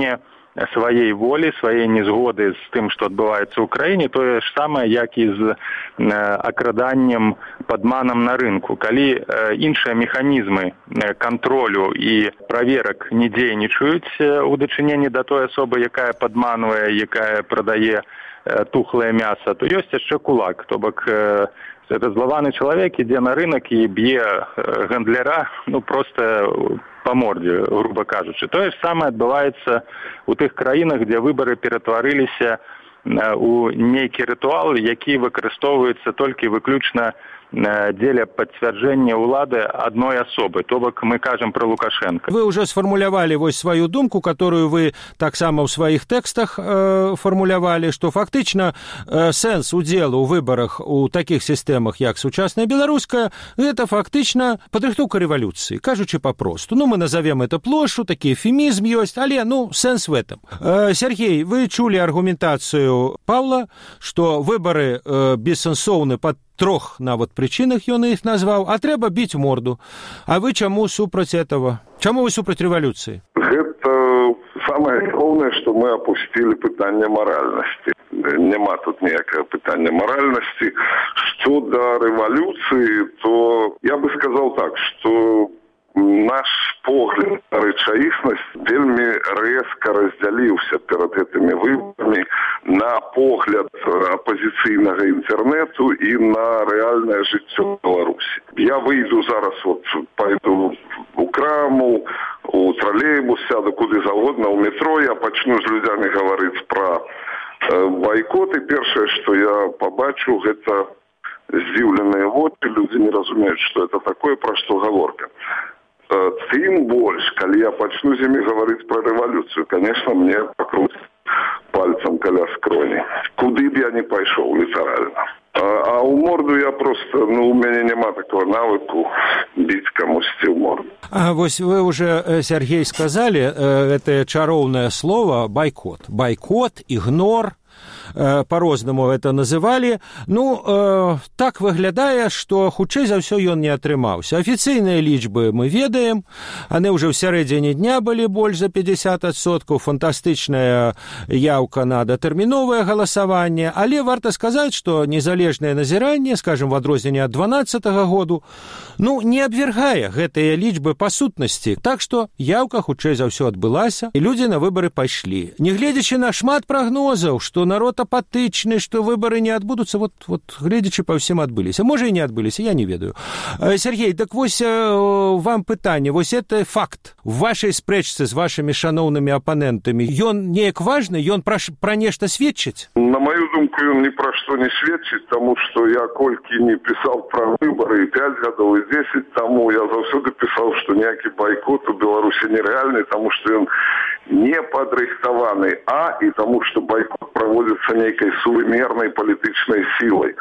сваей волі, сваей незгоды з тым, што адбываецца ў краіне, тое ж самае, як і з акраданнем, падманам на рынку. Калі іншыя механізмы кантролю і праверак не дзейнічаюць у дачыненні да той асобы, якая падманвае, якая прадае тухлае мяса, то ёсць яшчэ кулак. То бок раззлаваны чалавек ідзе на рынак і б'е гандляра, проста па мордзе, груба кажучы. Тое ж самае адбываецца ў тых краінах, дзе выбары ператварыліся у нейкі рытуал, які выкарыстоўваецца толькі выключна дзеля пацвярджэння ўлады адной асобы. То бок мы кажам пра Лукашенко. Вы уже сфармулявалі вось сваю думку, которую вы таксама ў сваіх тэкстах фармулявалі, што фактычна сэнс удзелу ў выбарах у такіх сістэмах, як сучасная беларуская, гэта фактычна падрыхтоўка рэвалюцыі, кажучы папросту. Мы назовем это плошчу, такі эфемізм ёсць, але сэнс в этом. Сергей, вы чулі аргументацыю Павла, што выбары бессэнсоўны пад трох нават прычынах ён іх назваў, а трэба біць морду. А вы чаму супраць этого? Чаму вы супраць рэвалюцыі? Гэта самае галоўнае, што мы апусцілі пытанне маральнасці. Няма тут ніякага пытання маральнасці. Што да рэвалюцыі, то я бы сказаў так, што наш погляд на рэчаіснасць вельмі рэзка раздзяліўся перад гэтымі выбарамі на погляд апазіцыйнага інтэрнэту і на рэальнае жыццё Беларусі. Я выйду зараз, пойду у краму, у тралейбус, сяду куды заўгодна, у метро, я пачну з людзямі гаварыць пра байкот, і першае, што я пабачу, гэта здзіўленыя вочы, людзі не разумеюць, што это такое, пра што гаворка. Тым больш, калі я пачну з імі гаварыць пра рэвалюцыю, конечно, мне пакруць пальцам каля скроні. Куды б я не пайшоў, літаральна. А ў морду я просто, у мяне няма такого навыку біць камусьці ў морду. Вось вы уже, Сергей, сказали это чароўнае слово байкот. Байкот, ігнор, по-рознаму это называлі. Так выглядае, што хутчэй за ўсё ён не атрымаўся. Афіцыйныя лічбы мы ведаем, яны ўжо ў сярэдзіне дня былі больш за 50%, фантастычная яўка на датэрміновае галасаванне, але варта сказаць, што незалежнае назіранне, скажем, в адрозненне ад 2012 году, не абвяргае гэтыя лічбы па сутнасці. Так што яўка хутчэй за ўсё адбылася, і людзі на выбары пайшлі. Нягледзячы на шмат прагнозаў, што народ апатычны, што выбары не адбудуцца, гледзячы па ўсім адбыліся. Можа, і не адбыліся, я не ведаю. Сергей, так вось вам пытанне. Вось это факт. В вашай спрэчцы з вашымі шаноўнымі апанентамі, ён неяк важны, ён пра нешта сведчыць? На маю думку, ён ні пра што не сведчыць, таму што я колькі не пісаў пра выбары 5 гадоў і 10 таму, я заўсёды пісаў, што ніякі байкот у Беларусі нерэальны, таму што ён не падрыхтаваны, і таму, што байкот праводзіцца нейкай сувымернай палітычнай сілай.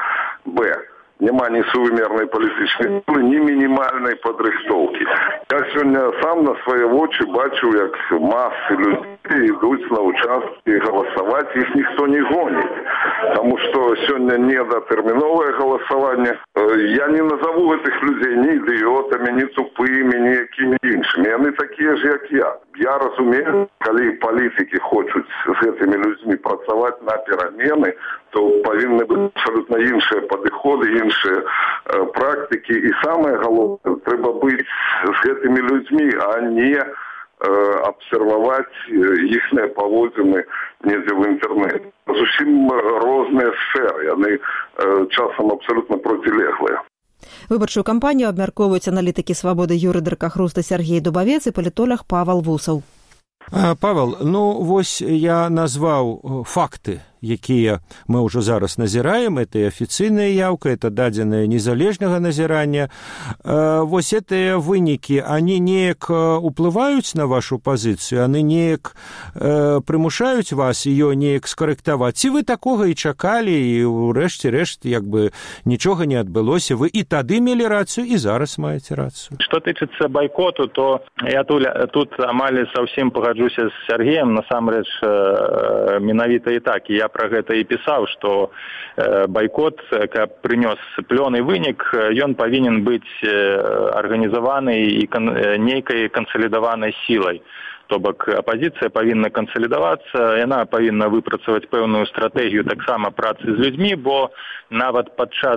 Няма ні сувымернай палітычнай сілы, ні мінімальнай падрыхтоўкі. Я сёння сам на свае вочы бачу, як масы людзей ідуць на участкі галасаваць, іх ніхто не гоніць. Таму што сёння недатэрміновае галасаванне. Я не назову гэтых людзей ні ідыётамі, ні тупымі, ні якімі іншымі. Яны такія ж, як я. Я разумею, калі палітыкі хочуць з гэтымі людзьмі працаваць на перамены, то павінны быць абсалютна іншыя падыходы, іншыя практыкі. І самае галоўнае, трэба быць з гэтымі людзьмі, а не абсерваваць іхныя паводзіны недзе ў інтэрнэце. Зусім розныя сферы, яны часам абсалютна процілеглыя. Выбарчую кампанію абмяркоўваюць аналітыкі «Свабоды» Юрый Дракахруста, Сергей Дубавец і палітолог Павел Вусаў. Павел, вось я назваў факты, якія мы ўжо зараз назіраем. Это афіцыйная яўка, это дадзенае незалежнага назірання. Вось гэтыя вынікі, они неяк уплываюць на вашу пазіцыю, они неяк прымушаюць вас ее неяк скарэктаваць. Ці вы такога і чакалі, і ўрэшце рэшт нічога не адбылося, вы і тады мелі рацыю, і зараз маеце рацыю. Што тычыцца байкоту, то я тут амаль совсем пагаджуся з Сергеем, насамрэч менавіта і так. Я пра гэта і пісаў, што байкот, каб прынёс плённы вынік, ён павінен быць арганізаваны і нейкай кансалідаванай сілай. То бок апазіцыя павінна кансалідавацца, яна павінна выпрацаваць пэўную стратэгію таксама працы з людзьмі, бо нават падчас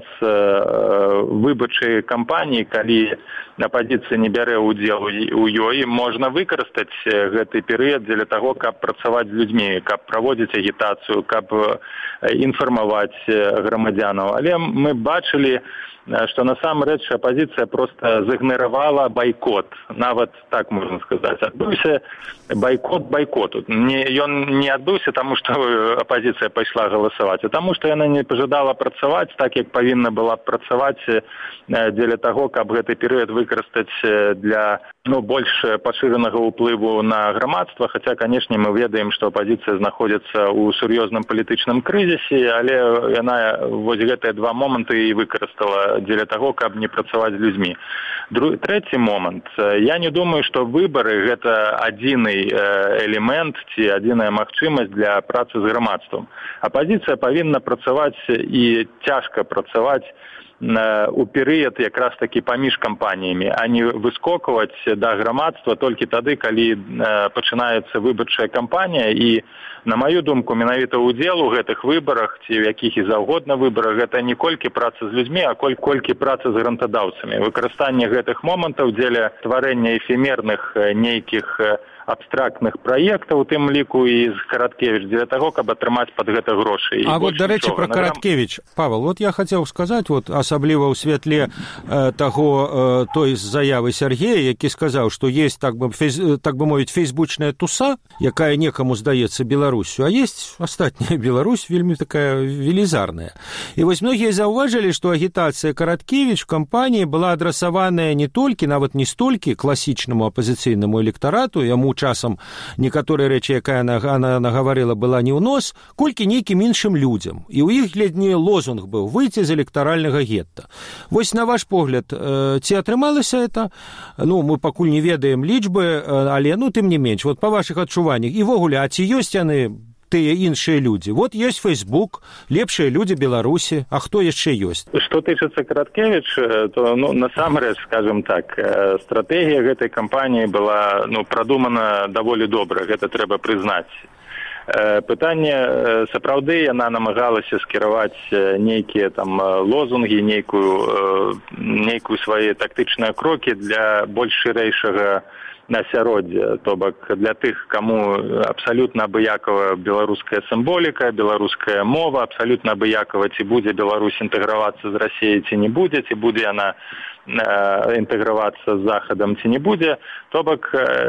выбарчай кампаніі, калі апазіцыя не бярэ ўдзел у ёй, можна выкарыстаць гэты перыяд дзеля таго, каб працаваць з людзьмі, каб праводзіць агітацыю, каб інфармаваць грамадзянаў. Але мы бачылі, што насамрэч апазіцыя проста зігнаравала байкот. Нават так можна сказаць. Адбыўся байкот байкоту. Ён не адбыўся таму, што апазіцыя пайшла галасаваць, а таму, што яна не пажадала працаваць так, як павінна была працаваць дзеля таго, каб гэты перыяд выкарыстаць для больш пашыранага ўплыву на грамадства, хаця, канешне, мы ведаем, што апазіцыя знаходзіцца ў сур'ёзным палітычным крызісе, але яна вось гэтыя два моманты і выкарыстала дзеля таго, каб не працаваць з людзьмі. Трэці момант. Я не думаю, што выбары – гэта адзіны элемент ці адзіная магчымасць для працы з грамадствам. Апазіцыя павінна працаваць і цяжка працаваць у перыяд якраз такі паміж кампаніямі, а не выскокваць да грамадства толькі тады, калі пачынаецца выбарчая кампанія. І, на маю думку, менавіта ўдзел у гэтых выбарах ці ў якіх і заўгодна выбарах гэта не колькі праца з людзьмі, а колькі праца з грантадаўцамі. Выкарыстанне гэтых момантаў дзеля стварэння эфемерных нейкіх абстрактных праектаў, у тым ліку і з Караткевіч, для таго, каб атрымаць пад гэта грошы. А вот, дарэчы, пра Караткевіч, Павел, вот я хацеў сказаць, вот асабліва ў святле таго той заявы Сергея, які сказаў, што есть, так бы мовіць, фейсбучная туса, якая некаму здаецца Беларусю, а есть астатняя Беларусь, вельмі такая велізарная. І вось многія заўважылі, што агітацыя Караткевіч в кампаніі была адрасаваная не толькі, нават не столькі класічнаму апазіцыйнаму электарату, яму часам некаторыя рэчы, якая она нагаварыла, была не ў нос, колькі нейкім іншым людзям. І ў іх ледні лозунг быў «Выйти з электаральнага гетта». Вось на ваш погляд, ці атрымалася это? Мы пакуль не ведаем лічбы, але, тым не менш, вот па вашых адчуваннях, і ввогуле, а ці ёсць яны тыя іншыя людзі? Вот ёсць Facebook, лепшыя людзі Беларусі, а хто яшчэ ёсць? Што тычыцца Караткевіч, то, насамрэч, скажем так, стратэгія гэтай кампаніі была, прадумана даволі добра, гэта трэба прызнаць. Пытанне, сапраўды, яна намагалася скіраваць нейкія там лозунгі, нейкую свае тактычныя крокі для больш шырэйшага асяроддзя, то бок для тых, каму абсалютна абыякава беларуская сімволіка, беларуская мова, абсалютна абыякава, ці будзе Беларусь інтэгравацца з Расіяй, ці не будзе, ці будзе яна інтэгравацца з Захадам, ці не будзе, то бок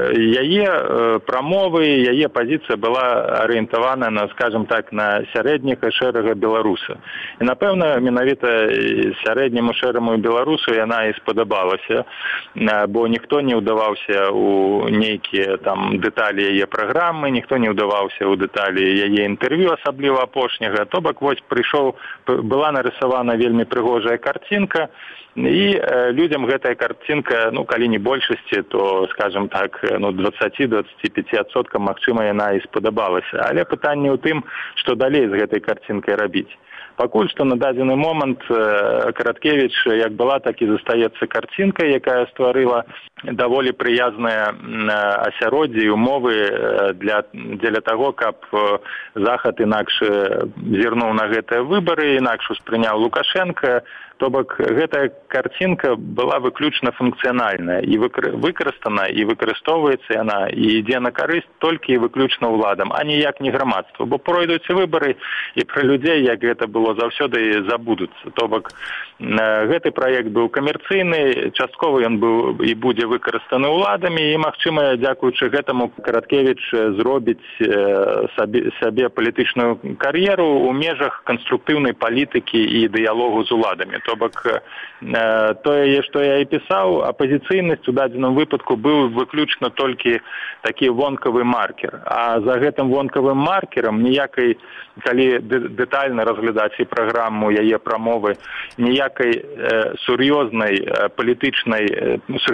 яе прамовы, яе пазіцыя была арыентавана на, скажем так, на сярэдняга шэрага беларуса. І, напэўна, менавіта сярэдняму шэраму беларусу яна і спадабалася, бо ніхто не ўдаваўся у нейкія там дэталі яе праграмы, ніхто не ўдаваўся ў дэталі яе інтэрв'ю, асабліва апошняга. То бок, вось была нарысавана вельмі прыгожая карцінка, і людзям гэтая карцінка, калі не большасці, то, скажем так, 20-25%, магчыма, яна і спадабалася. Але пытанне ў тым, што далей з гэтай карцінкай рабіць. Пакуль што на дадзены момант Караткевіч як была, так і застаецца карцінкай, якая стварыла даволі прыязныя асяроддзі і умовы дзеля таго, каб Захад інакш зірнуў на гэтыя выбары, інакш успрыняў Лукашенка. То бок гэтая карцінка была выключна функцыянальная і выкарыстана, і выкарыстоўваецца яна, і ідзе на карысць толькі і выключна ўладам, а ніяк не грамадству. Бо пройдуць выбары, і пра людзей, як гэта было заўсёды, забудуцца. То бок гэты праект быў камерцыйны, часткова ён быў і будзе выкарыстаны ўладамі, і, магчыма, дзякуючы гэтаму Караткевіч зробіць сабе палітычную кар'еру ў межах канструктыўнай палітыкі і дыялогу з уладамі. То бок тое, што я і пісаў, апазіцыйнасць у дадзеным выпадку быў выключна толькі такі вонкавы маркер. А за гэтым вонкавым маркерам ніякай, калі дэтальна разглядаць і праграму яе прамовы, ніякай сур'ёзнага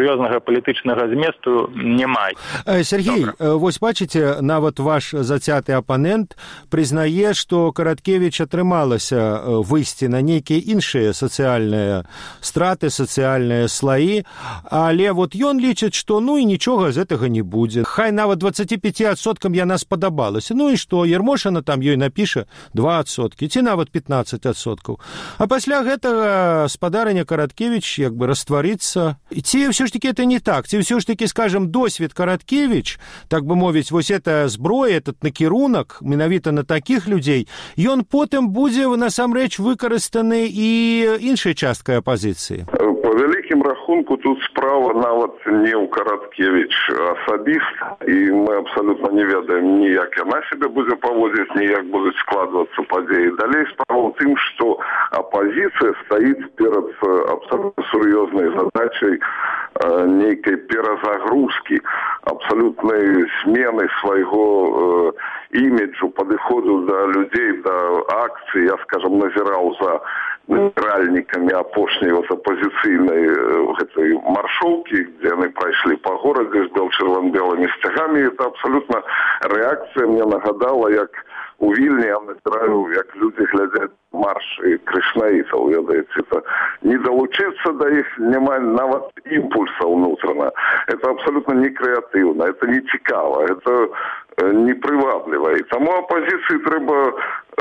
палітычнага зместу няма. Сергей, вось бачыце, нават ваш зацяты апанент прызнае, што Караткевіч атрымалася выйсці на нейкія іншыя сацыяльныя страты, сацыяльныя слаі, але вот ён лічыць, што ну і нічога з гэтага не будзе. Хай нават 25% яна спадабалася. Ну і што, Ермошина там ёй напіша 2%, ці нават 15%. А пасля гэтага спадарыня Караткевіч як бы растварыцца. Ці ўсё ж таки это не так? Ці ўсё ж таки, скажем, досвед Караткевіч, так бы мовіць, вось эта зброя, этот накірунак, менавіта на такіх людзей, ён потым будзе насамрэч выкарыстаны і іншай часткай апазіцыі? По вялікім рахунку тут справа нават не ў Караткевіч асабіста, і мы абсалютна не ведаем ні як яна себе будзе паводзіць, ні як будуць складвацца падзеі. Далей справа ў тым, што апазіцыя стаіць перад абсалютна сур'ёзнай задачай нейкай перазагрузкі, абсалютнай змены свайго іміджу, падыходу да людзей, да акцый. Я, скажем, назіраў за нейтральнікамі апошняй вот апозіцыйнай гэтай маршоўкі, дзе яны прайшлі па горадзе з чырвона-белымі сцягамі. Это абсалютна рэакцыя мне нагадала, як у Вільні, я назіраю, як людзі глядзяць маршы крышнаітаў, ведаеце, это не далучыцца да іх няма нават імпульса ўнутрана. Это абсалютна не крэатыўна, это не цікава, это непрывабліва. І таму апозіцыі трэба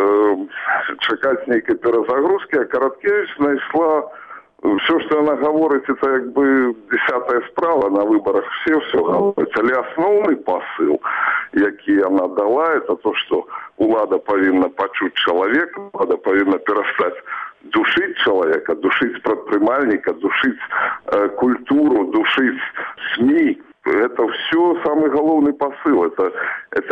чакаць нейкай перазагрузкі, а Караткевіч знайшла все, что она говорит, это как бы 10-я справа на выборах, все говорят. Але основный посыл, який она дала, это то, что улада повинна почуть человека, улада повинна перестать душить человека, душить предпринимальника, душить культуру, душить СМИ. Это все самый головный посыл. Это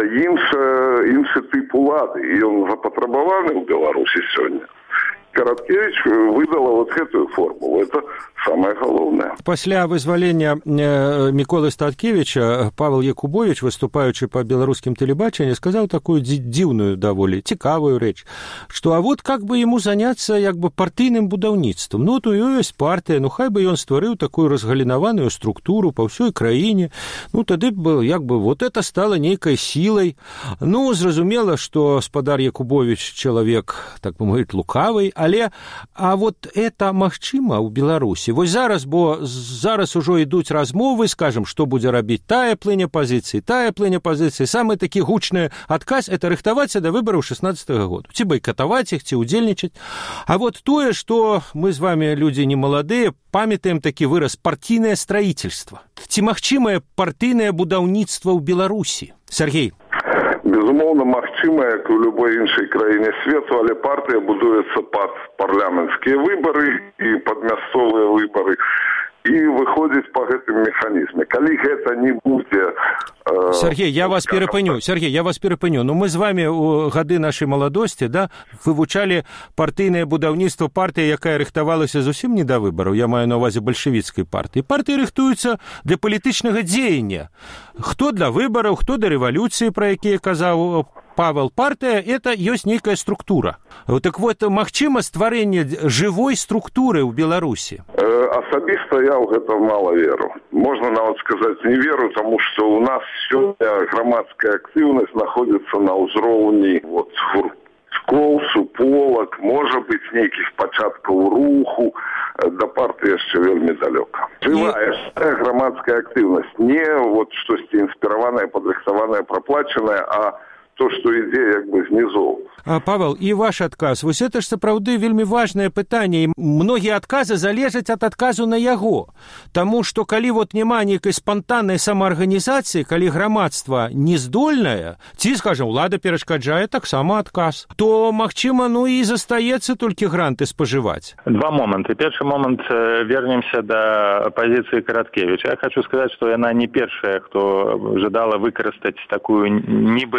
інший тип улады. И он запотребованный в Беларуси сегодня. Караткевич выдала вот эту формулу. Это самое головное. Пасля вызвалення Міколы Статкевіча Павел Якубович, выступаючы па беларускім тэлебачанні, сказаў такую дзіўную даволі цікавую рэч, што а вот как бы ему заняться як бы партыйным будаўніцтвам. Ну, то ёсць партыя, ну хай бы ён стварыў такую разгалінаваную структуру па ўсёй краіне. Ну, тады бы як бы вот это стало нейкай сілай. Ну, зразумела, што спадар Якубович чалавек, так бы мовіць, лукавый, але а вот это магчыма ў Беларусі. Вось зараз, бо зараз ужо ідуць размовы, скажем, што будзе рабіць тая плыня пазіцыі, тая плыня пазіцыі. Самы такі гучны адказ – это рыхтавацца да выбараў 16-го году. Ці байкатаваць іх, ці ўдзельнічаць. А вот тое, што мы з вами, людзі не маладыя, памятаем такі выраз партійнае строительство. Ці магчымае партыйнае будаўніцтва ў Беларусі? Сергей. Безумоўна, магчыма, як у любой іншай краіне свету, але партыя будуецца пад парламенцкія выбары і пад мясцовыя выбары і выходзіць па гэтым механізме. Калі гэта не будзе... Сергей, я вас перапыню. Ну, мы з вами у гады нашай маладосці, да, вывучалі партыйнае будаўніцтва партыі, якая рыхтавалася зусім не да выбараў. Я маю на ўвазе бальшавіцкай партыі. Партыі рыхтуюцца для палітычнага дзеяння. Хто для выбараў, хто да рэвалюцыі, пра якія казаў Павел. Партыя – это ёсць нейкая структура. Так вот, магчыма стварэнне жывой структуры ў Беларусі? Асабіста я ў гэта мала веру. Можна нават сказаць не веру, таму што у нас сёння грамадская актыўнасць знаходзіцца на ўзроўні вот гурткоў, суполак, можа быць нейкіх пачаткаў руху, да партыі яшчэ вельмі далёка. Жывая грамадская актыўнасць, не вот штосьці інспіраванае, падрыхтаванае, праплачанае, а то, што ідзе як бы знізу. Павел, і ваш адказ. Вось это ж сапраўды вельмі важнае пытанне. І многія адказы залежаць ад адказу на яго. Таму што калі вот няма нейкай спантаннай самаарганізацыі, калі грамадства не здольнае, ці, скажам, улада перашкаджае, таксама адказ, то, магчыма, ну і застаецца толькі гранты спажываць. Два моманты. Першы момант, вернемся да пазіцыі Караткевіча. Я хочу сказаць, што яна не першая, хто жадала выкарыстаць такую нібы нейтральную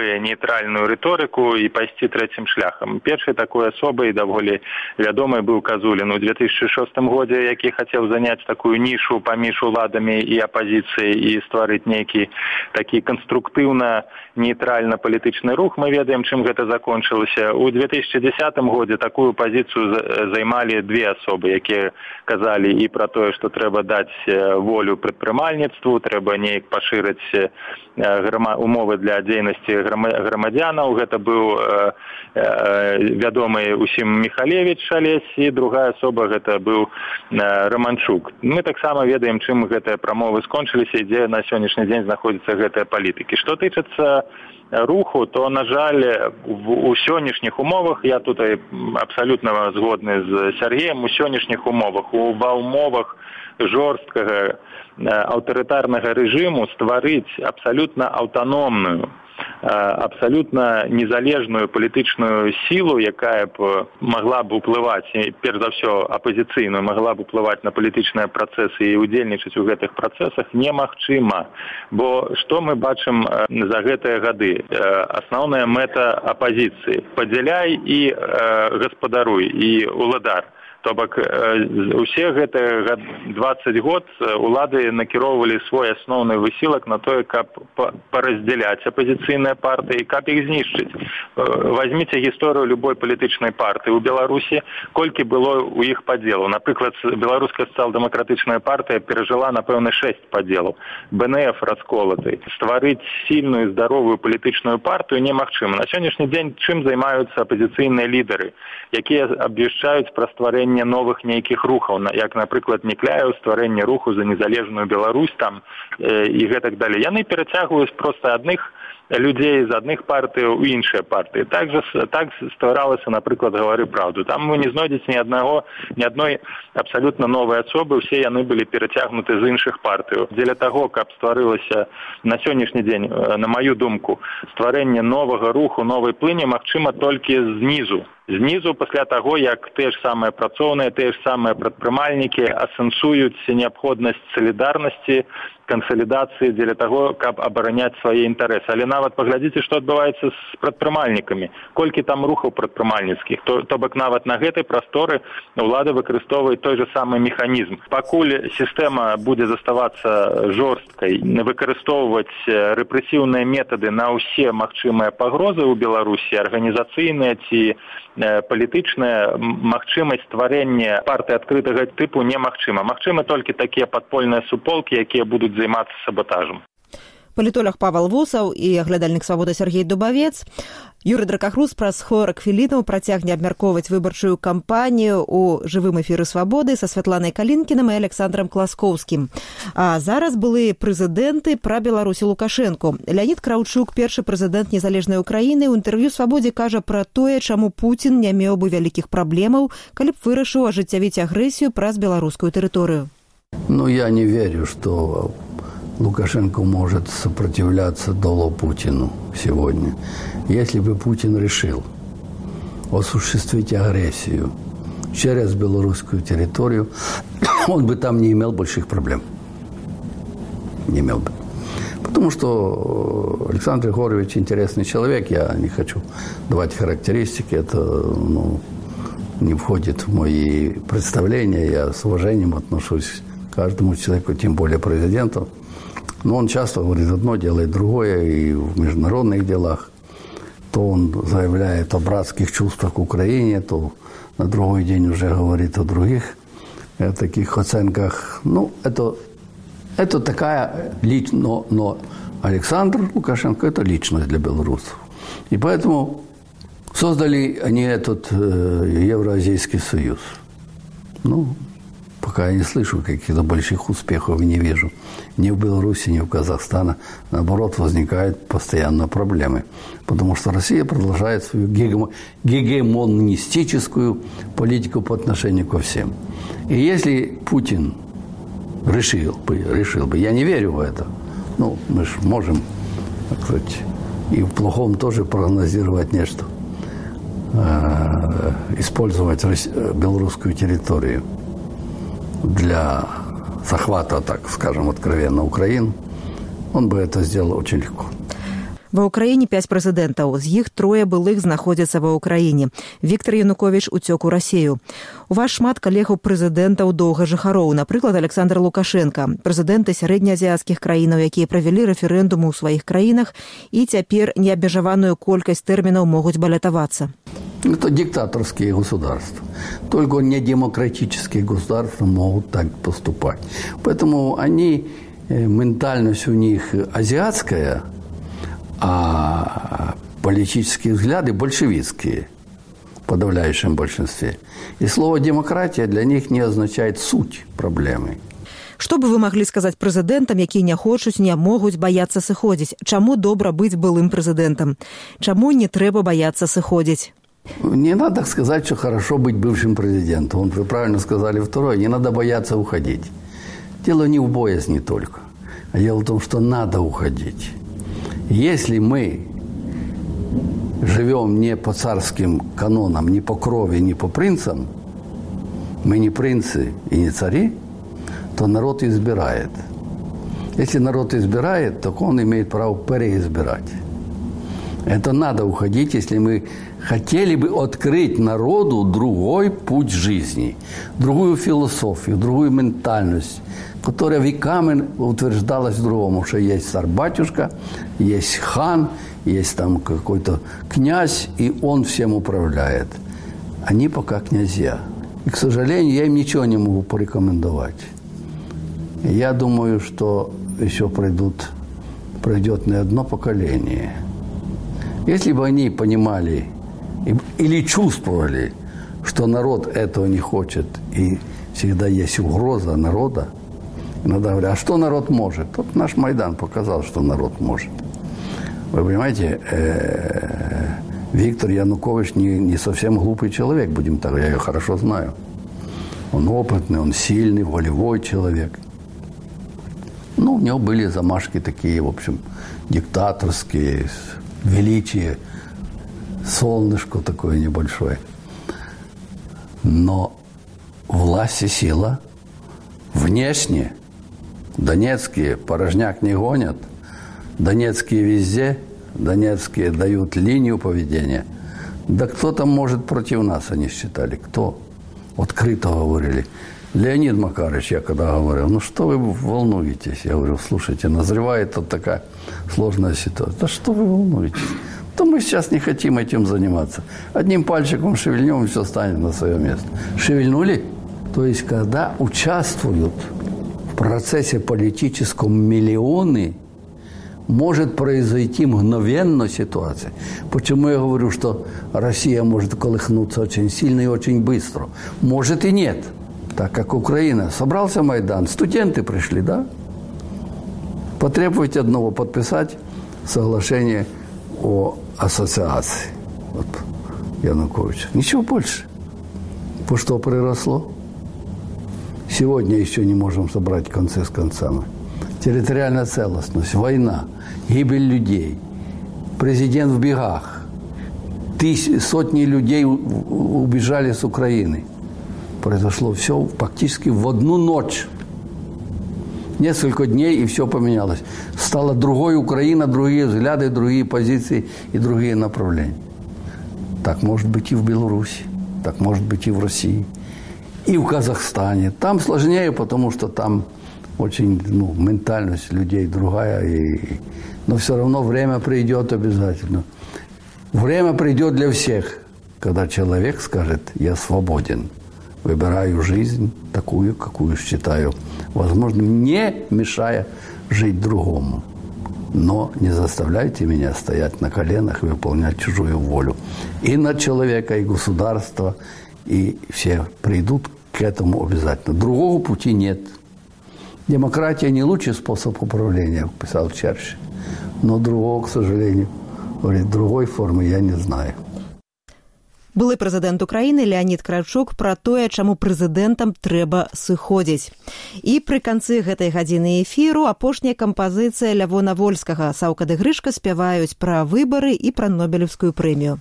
нейтральную рыторыку і пайсці трэцім шляхам. Першай такой асобай даволі вядомай быў Казулін у 2006 годзе, які хацеў заняць такую нішу паміж уладамі і апазіцыяй і стварыць нейкі такі канструктыўна нейтральна-палітычны рух. Мы ведаем, чым гэта закончылася. У 2010 годзе такую пазіцыю займалі две асобы, якія казалі і пра тое, што трэба даць волю прадпрымальніцтву, трэба неяк пашырыць умовы для дзейнасці грамадзянаў. Гэта быў вядомы усім Міхалевіч Алесь, і другая асоба гэта быў Романчук. Мы таксама ведаем, чым гэтыя прамовы скончыліся і дзе на сённяшні дзень знаходзяцца гэтыя палітыкі. Што тычыцца руху, то, на жаль, у сённяшніх умовах, я тут абсалютна згодны з Сергеем, у сённяшніх умовах, ва ўмовах жорсткага аўтарытарнага рэжыму стварыць абсалютна аўтаномную, абсалютна незалежную палітычную сілу, якая б магла б уплываць, перш за ўсё апазіцыйную, магла б уплываць на палітычныя працэсы і удзельнічаць у гэтых працэсах, немагчыма. Бо што мы бачым за гэтыя гады? Асноўная мэта апазіцыі – падзяляй і гаспадаруй, і уладар. То бок усе гэтыя 20 год улады накіроўвалі свой асноўны высілак на тое, каб параздзяляць апазіцыйныя партыі, каб іх знішчыць. Возьміце гісторыю любой палітычнай партыі ў Беларусі, колькі было ў іх падзелаў. Напрыклад, Беларуская сацыял-дэмакратычная партыя перажыла, напэўна, 6 падзелаў. БНФ расколаты. Стварыць сільную, здаровую палітычную партыю немагчыма. На сённяшні дзень чым займаюцца апазіцыйныя лідары, якія абвяшчаюць пра стварэнне новых нейкіх рухаў, як, напрыклад, Некляеў, стварэнне руху за незалежную Беларусь там і гэтак далей. Яны перацягваюць проста адных людзей з адных партый у іншыя партыі. Так стваралася, напрыклад, «Гавары праўду». Там вы не знойдзеце ні адной абсалютна новай асобы, усе яны былі перацягнуты з іншых партыяў. Дзеля таго, каб стварылася на сённяшні дзень, на маю думку, стварэнне новага руху, новай плыні магчыма толькі знізу. Знізу, пасля таго, як тыя ж самыя працоўныя, тыя ж самыя прадпрымальнікі асэнсуюць неабходнасць салідарнасці, кансалідацыі дзеля таго, каб абараняць свае інтарэсы. Але нават паглядзіце, што адбываецца з прадпрымальнікамі. Колькі там рухаў прадпрымальніцкіх. То бок нават на гэтай прасторы ўлада выкарыстоўвае той же самы механізм. Пакуль сістэма будзе заставацца жорсткай, выкарыстоўваць рэпрэсіўныя метады на ўсе магчымыя пагрозы ў Беларусі, арганізацыйныя ці палітычная, магчымасць стварэння партыі адкрытага тыпу немагчыма. Магчыма толькі такія падпольныя суполкі, якія будуць займацца саботажам. Палітолог Павел Вусаў і аглядальнік «Свабоды» Сергей Дубавец. Юрый Дракахрус праз 40 хвілінаў працягне абмяркоўваць выбарчую кампанію ў жывым эфіры «Свабоды» са Святланай Калінкінам і Александром Класкоўскім. А зараз былі прэзідэнты пра Беларусі Лукашэнку. Леонид Краўчук, першы прэзідэнт незалежнай Украіны, ў інтэрв'ю «Свабодзе» кажа пра тое, чаму Пуцін не меў бы вялікіх праблемаў, калі б вырашыў ажыццявіць агрэсію праз беларускую тэрыторыю. Я не верю, что Лукашенко может сопротивляться долу Путину сегодня. Если бы Путин решил осуществить агрессию через белорусскую территорию, он бы там не имел больших проблем. Не имел бы. Потому что Александр Егорович интересный человек, я не хочу давать характеристики, это не входит в мои представления, я с уважением отношусь к каждому человеку, тем более президенту. Но он часто говорит одно, делает другое, и в международных делах. То он заявляет о братских чувствах к Украине, то на другой день уже говорит о других таких оценках. Это такая личность, но Александр Лукашенко – это личность для белорусов. И поэтому создали они этот Евразийский союз. Пока я не слышу каких-то больших успехов и не вижу. Ни в Беларуси, ни в Казахстане. Наоборот, возникают постоянно проблемы. Потому что Россия продолжает свою гегемонистическую политику по отношению ко всем. И если Путин решил бы, я не верю в это, мы же можем, так сказать, и в плохом тоже прогнозировать нечто, использовать белорусскую территорию для захвата, так скажем, откровенно Украины, он бы это сделал очень легко. Ва ўкраіне 5 прэзідэнтаў, з іх 3 былых знаходзяцца ва ўкраіне. Віктор Януковіч уцёк у Расію. У вас шмат калегаў прэзідэнтаў доўгажыхароў, напрыклад, Александр Лукашенко, прэзідэнты сярэднеазіяцкіх краінаў, якія правялі рэферэндумы ў сваіх краінах і цяпер неабмежаваную колькасць тэрмінаў могуць балятавацца. Это диктаторские государства. Только недемократические государства могут так поступать. Поэтому они, ментальность у них азиатская, а политические взгляды большевистские в подавляющем большинстве. И слово «демократия» для них не означает суть проблемы. Што бы вы маглі сказаць прэзідэнтам, якія не хочуць, не могуць баяцца сыходзіць? Чаму добра быць былым прэзідэнтам? Чаму не трэба баяцца сыходзіць? Не надо сказать, что хорошо быть бывшим президентом. Вы правильно сказали второе. Не надо бояться уходить. Дело не в боязни только, а дело в том, что надо уходить. Если мы живем не по царским канонам, не по крови, не по принцам, мы не принцы и не цари, то народ избирает. Если народ избирает, то он имеет право переизбирать. Это надо уходить, если мы хотели бы открыть народу другой путь жизни, другую философию, другую ментальность, которая веками утверждалась в другом, что есть царь-батюшка, есть хан, есть там какой-то князь, и он всем управляет. Они пока князья. И, к сожалению, я им ничего не могу порекомендовать. Я думаю, что еще пройдет не одно поколение. Если бы они понимали или чувствовали, что народ этого не хочет, и всегда есть угроза народа, иногда говорят, а что народ может? Вот наш Майдан показал, что народ может. Вы понимаете, Виктор Янукович не совсем глупый человек, будем так, я его хорошо знаю. Он опытный, он сильный, волевой человек. Ну, у него были замашки такие, в общем, диктаторские, величие, солнышко такое небольшое. Но власть и сила внешне. Донецкие порожняк не гонят. Донецкие везде. Донецкие дают линию поведения. Да кто там может против нас, они считали? Кто? Открыто говорили. Леонид Макарович, я когда говорил, ну что вы волнуетесь? Я говорю, слушайте, назревает вот такая сложная ситуация. Да что вы волнуетесь? То мы сейчас не хотим этим заниматься. Одним пальчиком шевельнем, и все станет на свое место. Шевельнули? То есть, когда участвуют в процессе политическом миллионы, может произойти мгновенно ситуация. Почему я говорю, что Россия может колыхнуться очень сильно и очень быстро? Может и нет. Так как Украина. Собрался Майдан, студенты пришли, да? Потребуйте одного подписать соглашение о ассоциации. Вот Янукович. Ничего больше. По что приросло? Сегодня еще не можем собрать концы с концами. Территориальная целостность, война, гибель людей, президент в бегах, сотни людей убежали с Украины. Произошло все практически в одну ночь. Несколько дней, и все поменялось. Стала другой Украина, другие взгляды, другие позиции и другие направления. Так может быть и в Беларуси, так может быть и в России, и в Казахстане. Там сложнее, потому что там очень ментальность людей другая. Но все равно время придет обязательно. Время придет для всех, когда человек скажет, я свободен. Выбираю жизнь такую, какую считаю возможным, не мешая жить другому. Но не заставляйте меня стоять на коленах и выполнять чужую волю. И на человека, и государство, и все придут к этому обязательно. Другого пути нет. Демократия не лучший способ управления, писал Черчилль. Но другого, к сожалению, говорит, другой формы я не знаю. Былы прэзідэнт Украіны Леонид Кравчук пра тое, чаму прэзідэнтам трэба сыходзіць. І пры канцы гэтай гадзіны эфіру апошняя кампазіцыя Лявона Вольскага. Саўка ды Грышка спяваюць пра выбары і пра Нобелевскую прэмію.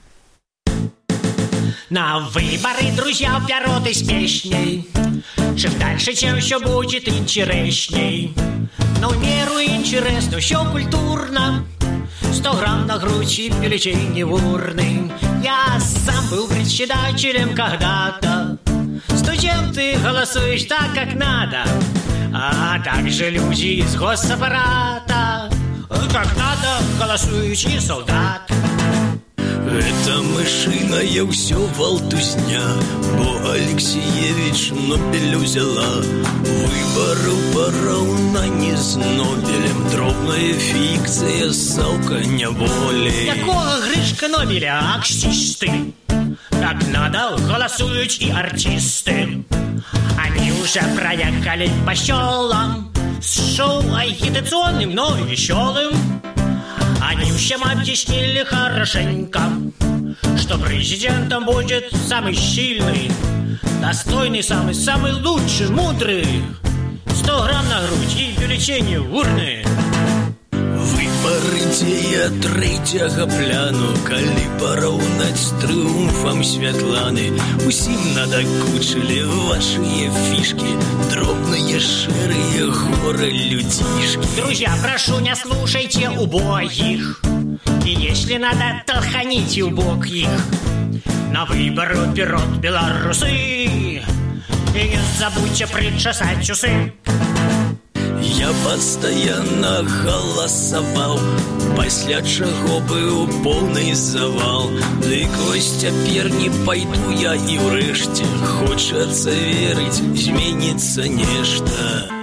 На выборы, друзья, вперед и спешней. Чем дальше, тем все будет интересней. Но в меру интересно, все культурно. 100 грамм на грудь и бюллетени в урны. Я сам был председателем когда-то. Студенты голосуют так, как надо, а также люди из госаппарата. Как надо, голосующий солдат. Это мышиная ўсё валтузня, бо Алексеевич Нобель узяла. Выбораў параўнанні з Нобелем, дробная фікцыя, ссылка няволі. Якого Гришка Нобеля, аксисты? Так надо, голосуют и артисты. Они уже проехали по селам с шоу агитационным, но веселым. Они всем объяснили хорошенько, что президентом будет самый сильный, достойный, самый лучший, мудрый. 100 грамм на грудь и бюллетени в урны. Выборы дзея трэцяга пляну, калі параўнаць з трыумфам Святланы. Усім надакучылі вашыя фішки, дробныя шэрыя горы людзішки. Друзья, прошу, не слушайте убогих, и если надо, толканите в бок их. На выборы вперед, белорусы, и не забудьте причесать усы. Я постоянно голосовал, пасля чаго быў поўны завал. Дык вось цяпер не пайду я, і ўрэшце хочацца верыць, зменіцца нешта.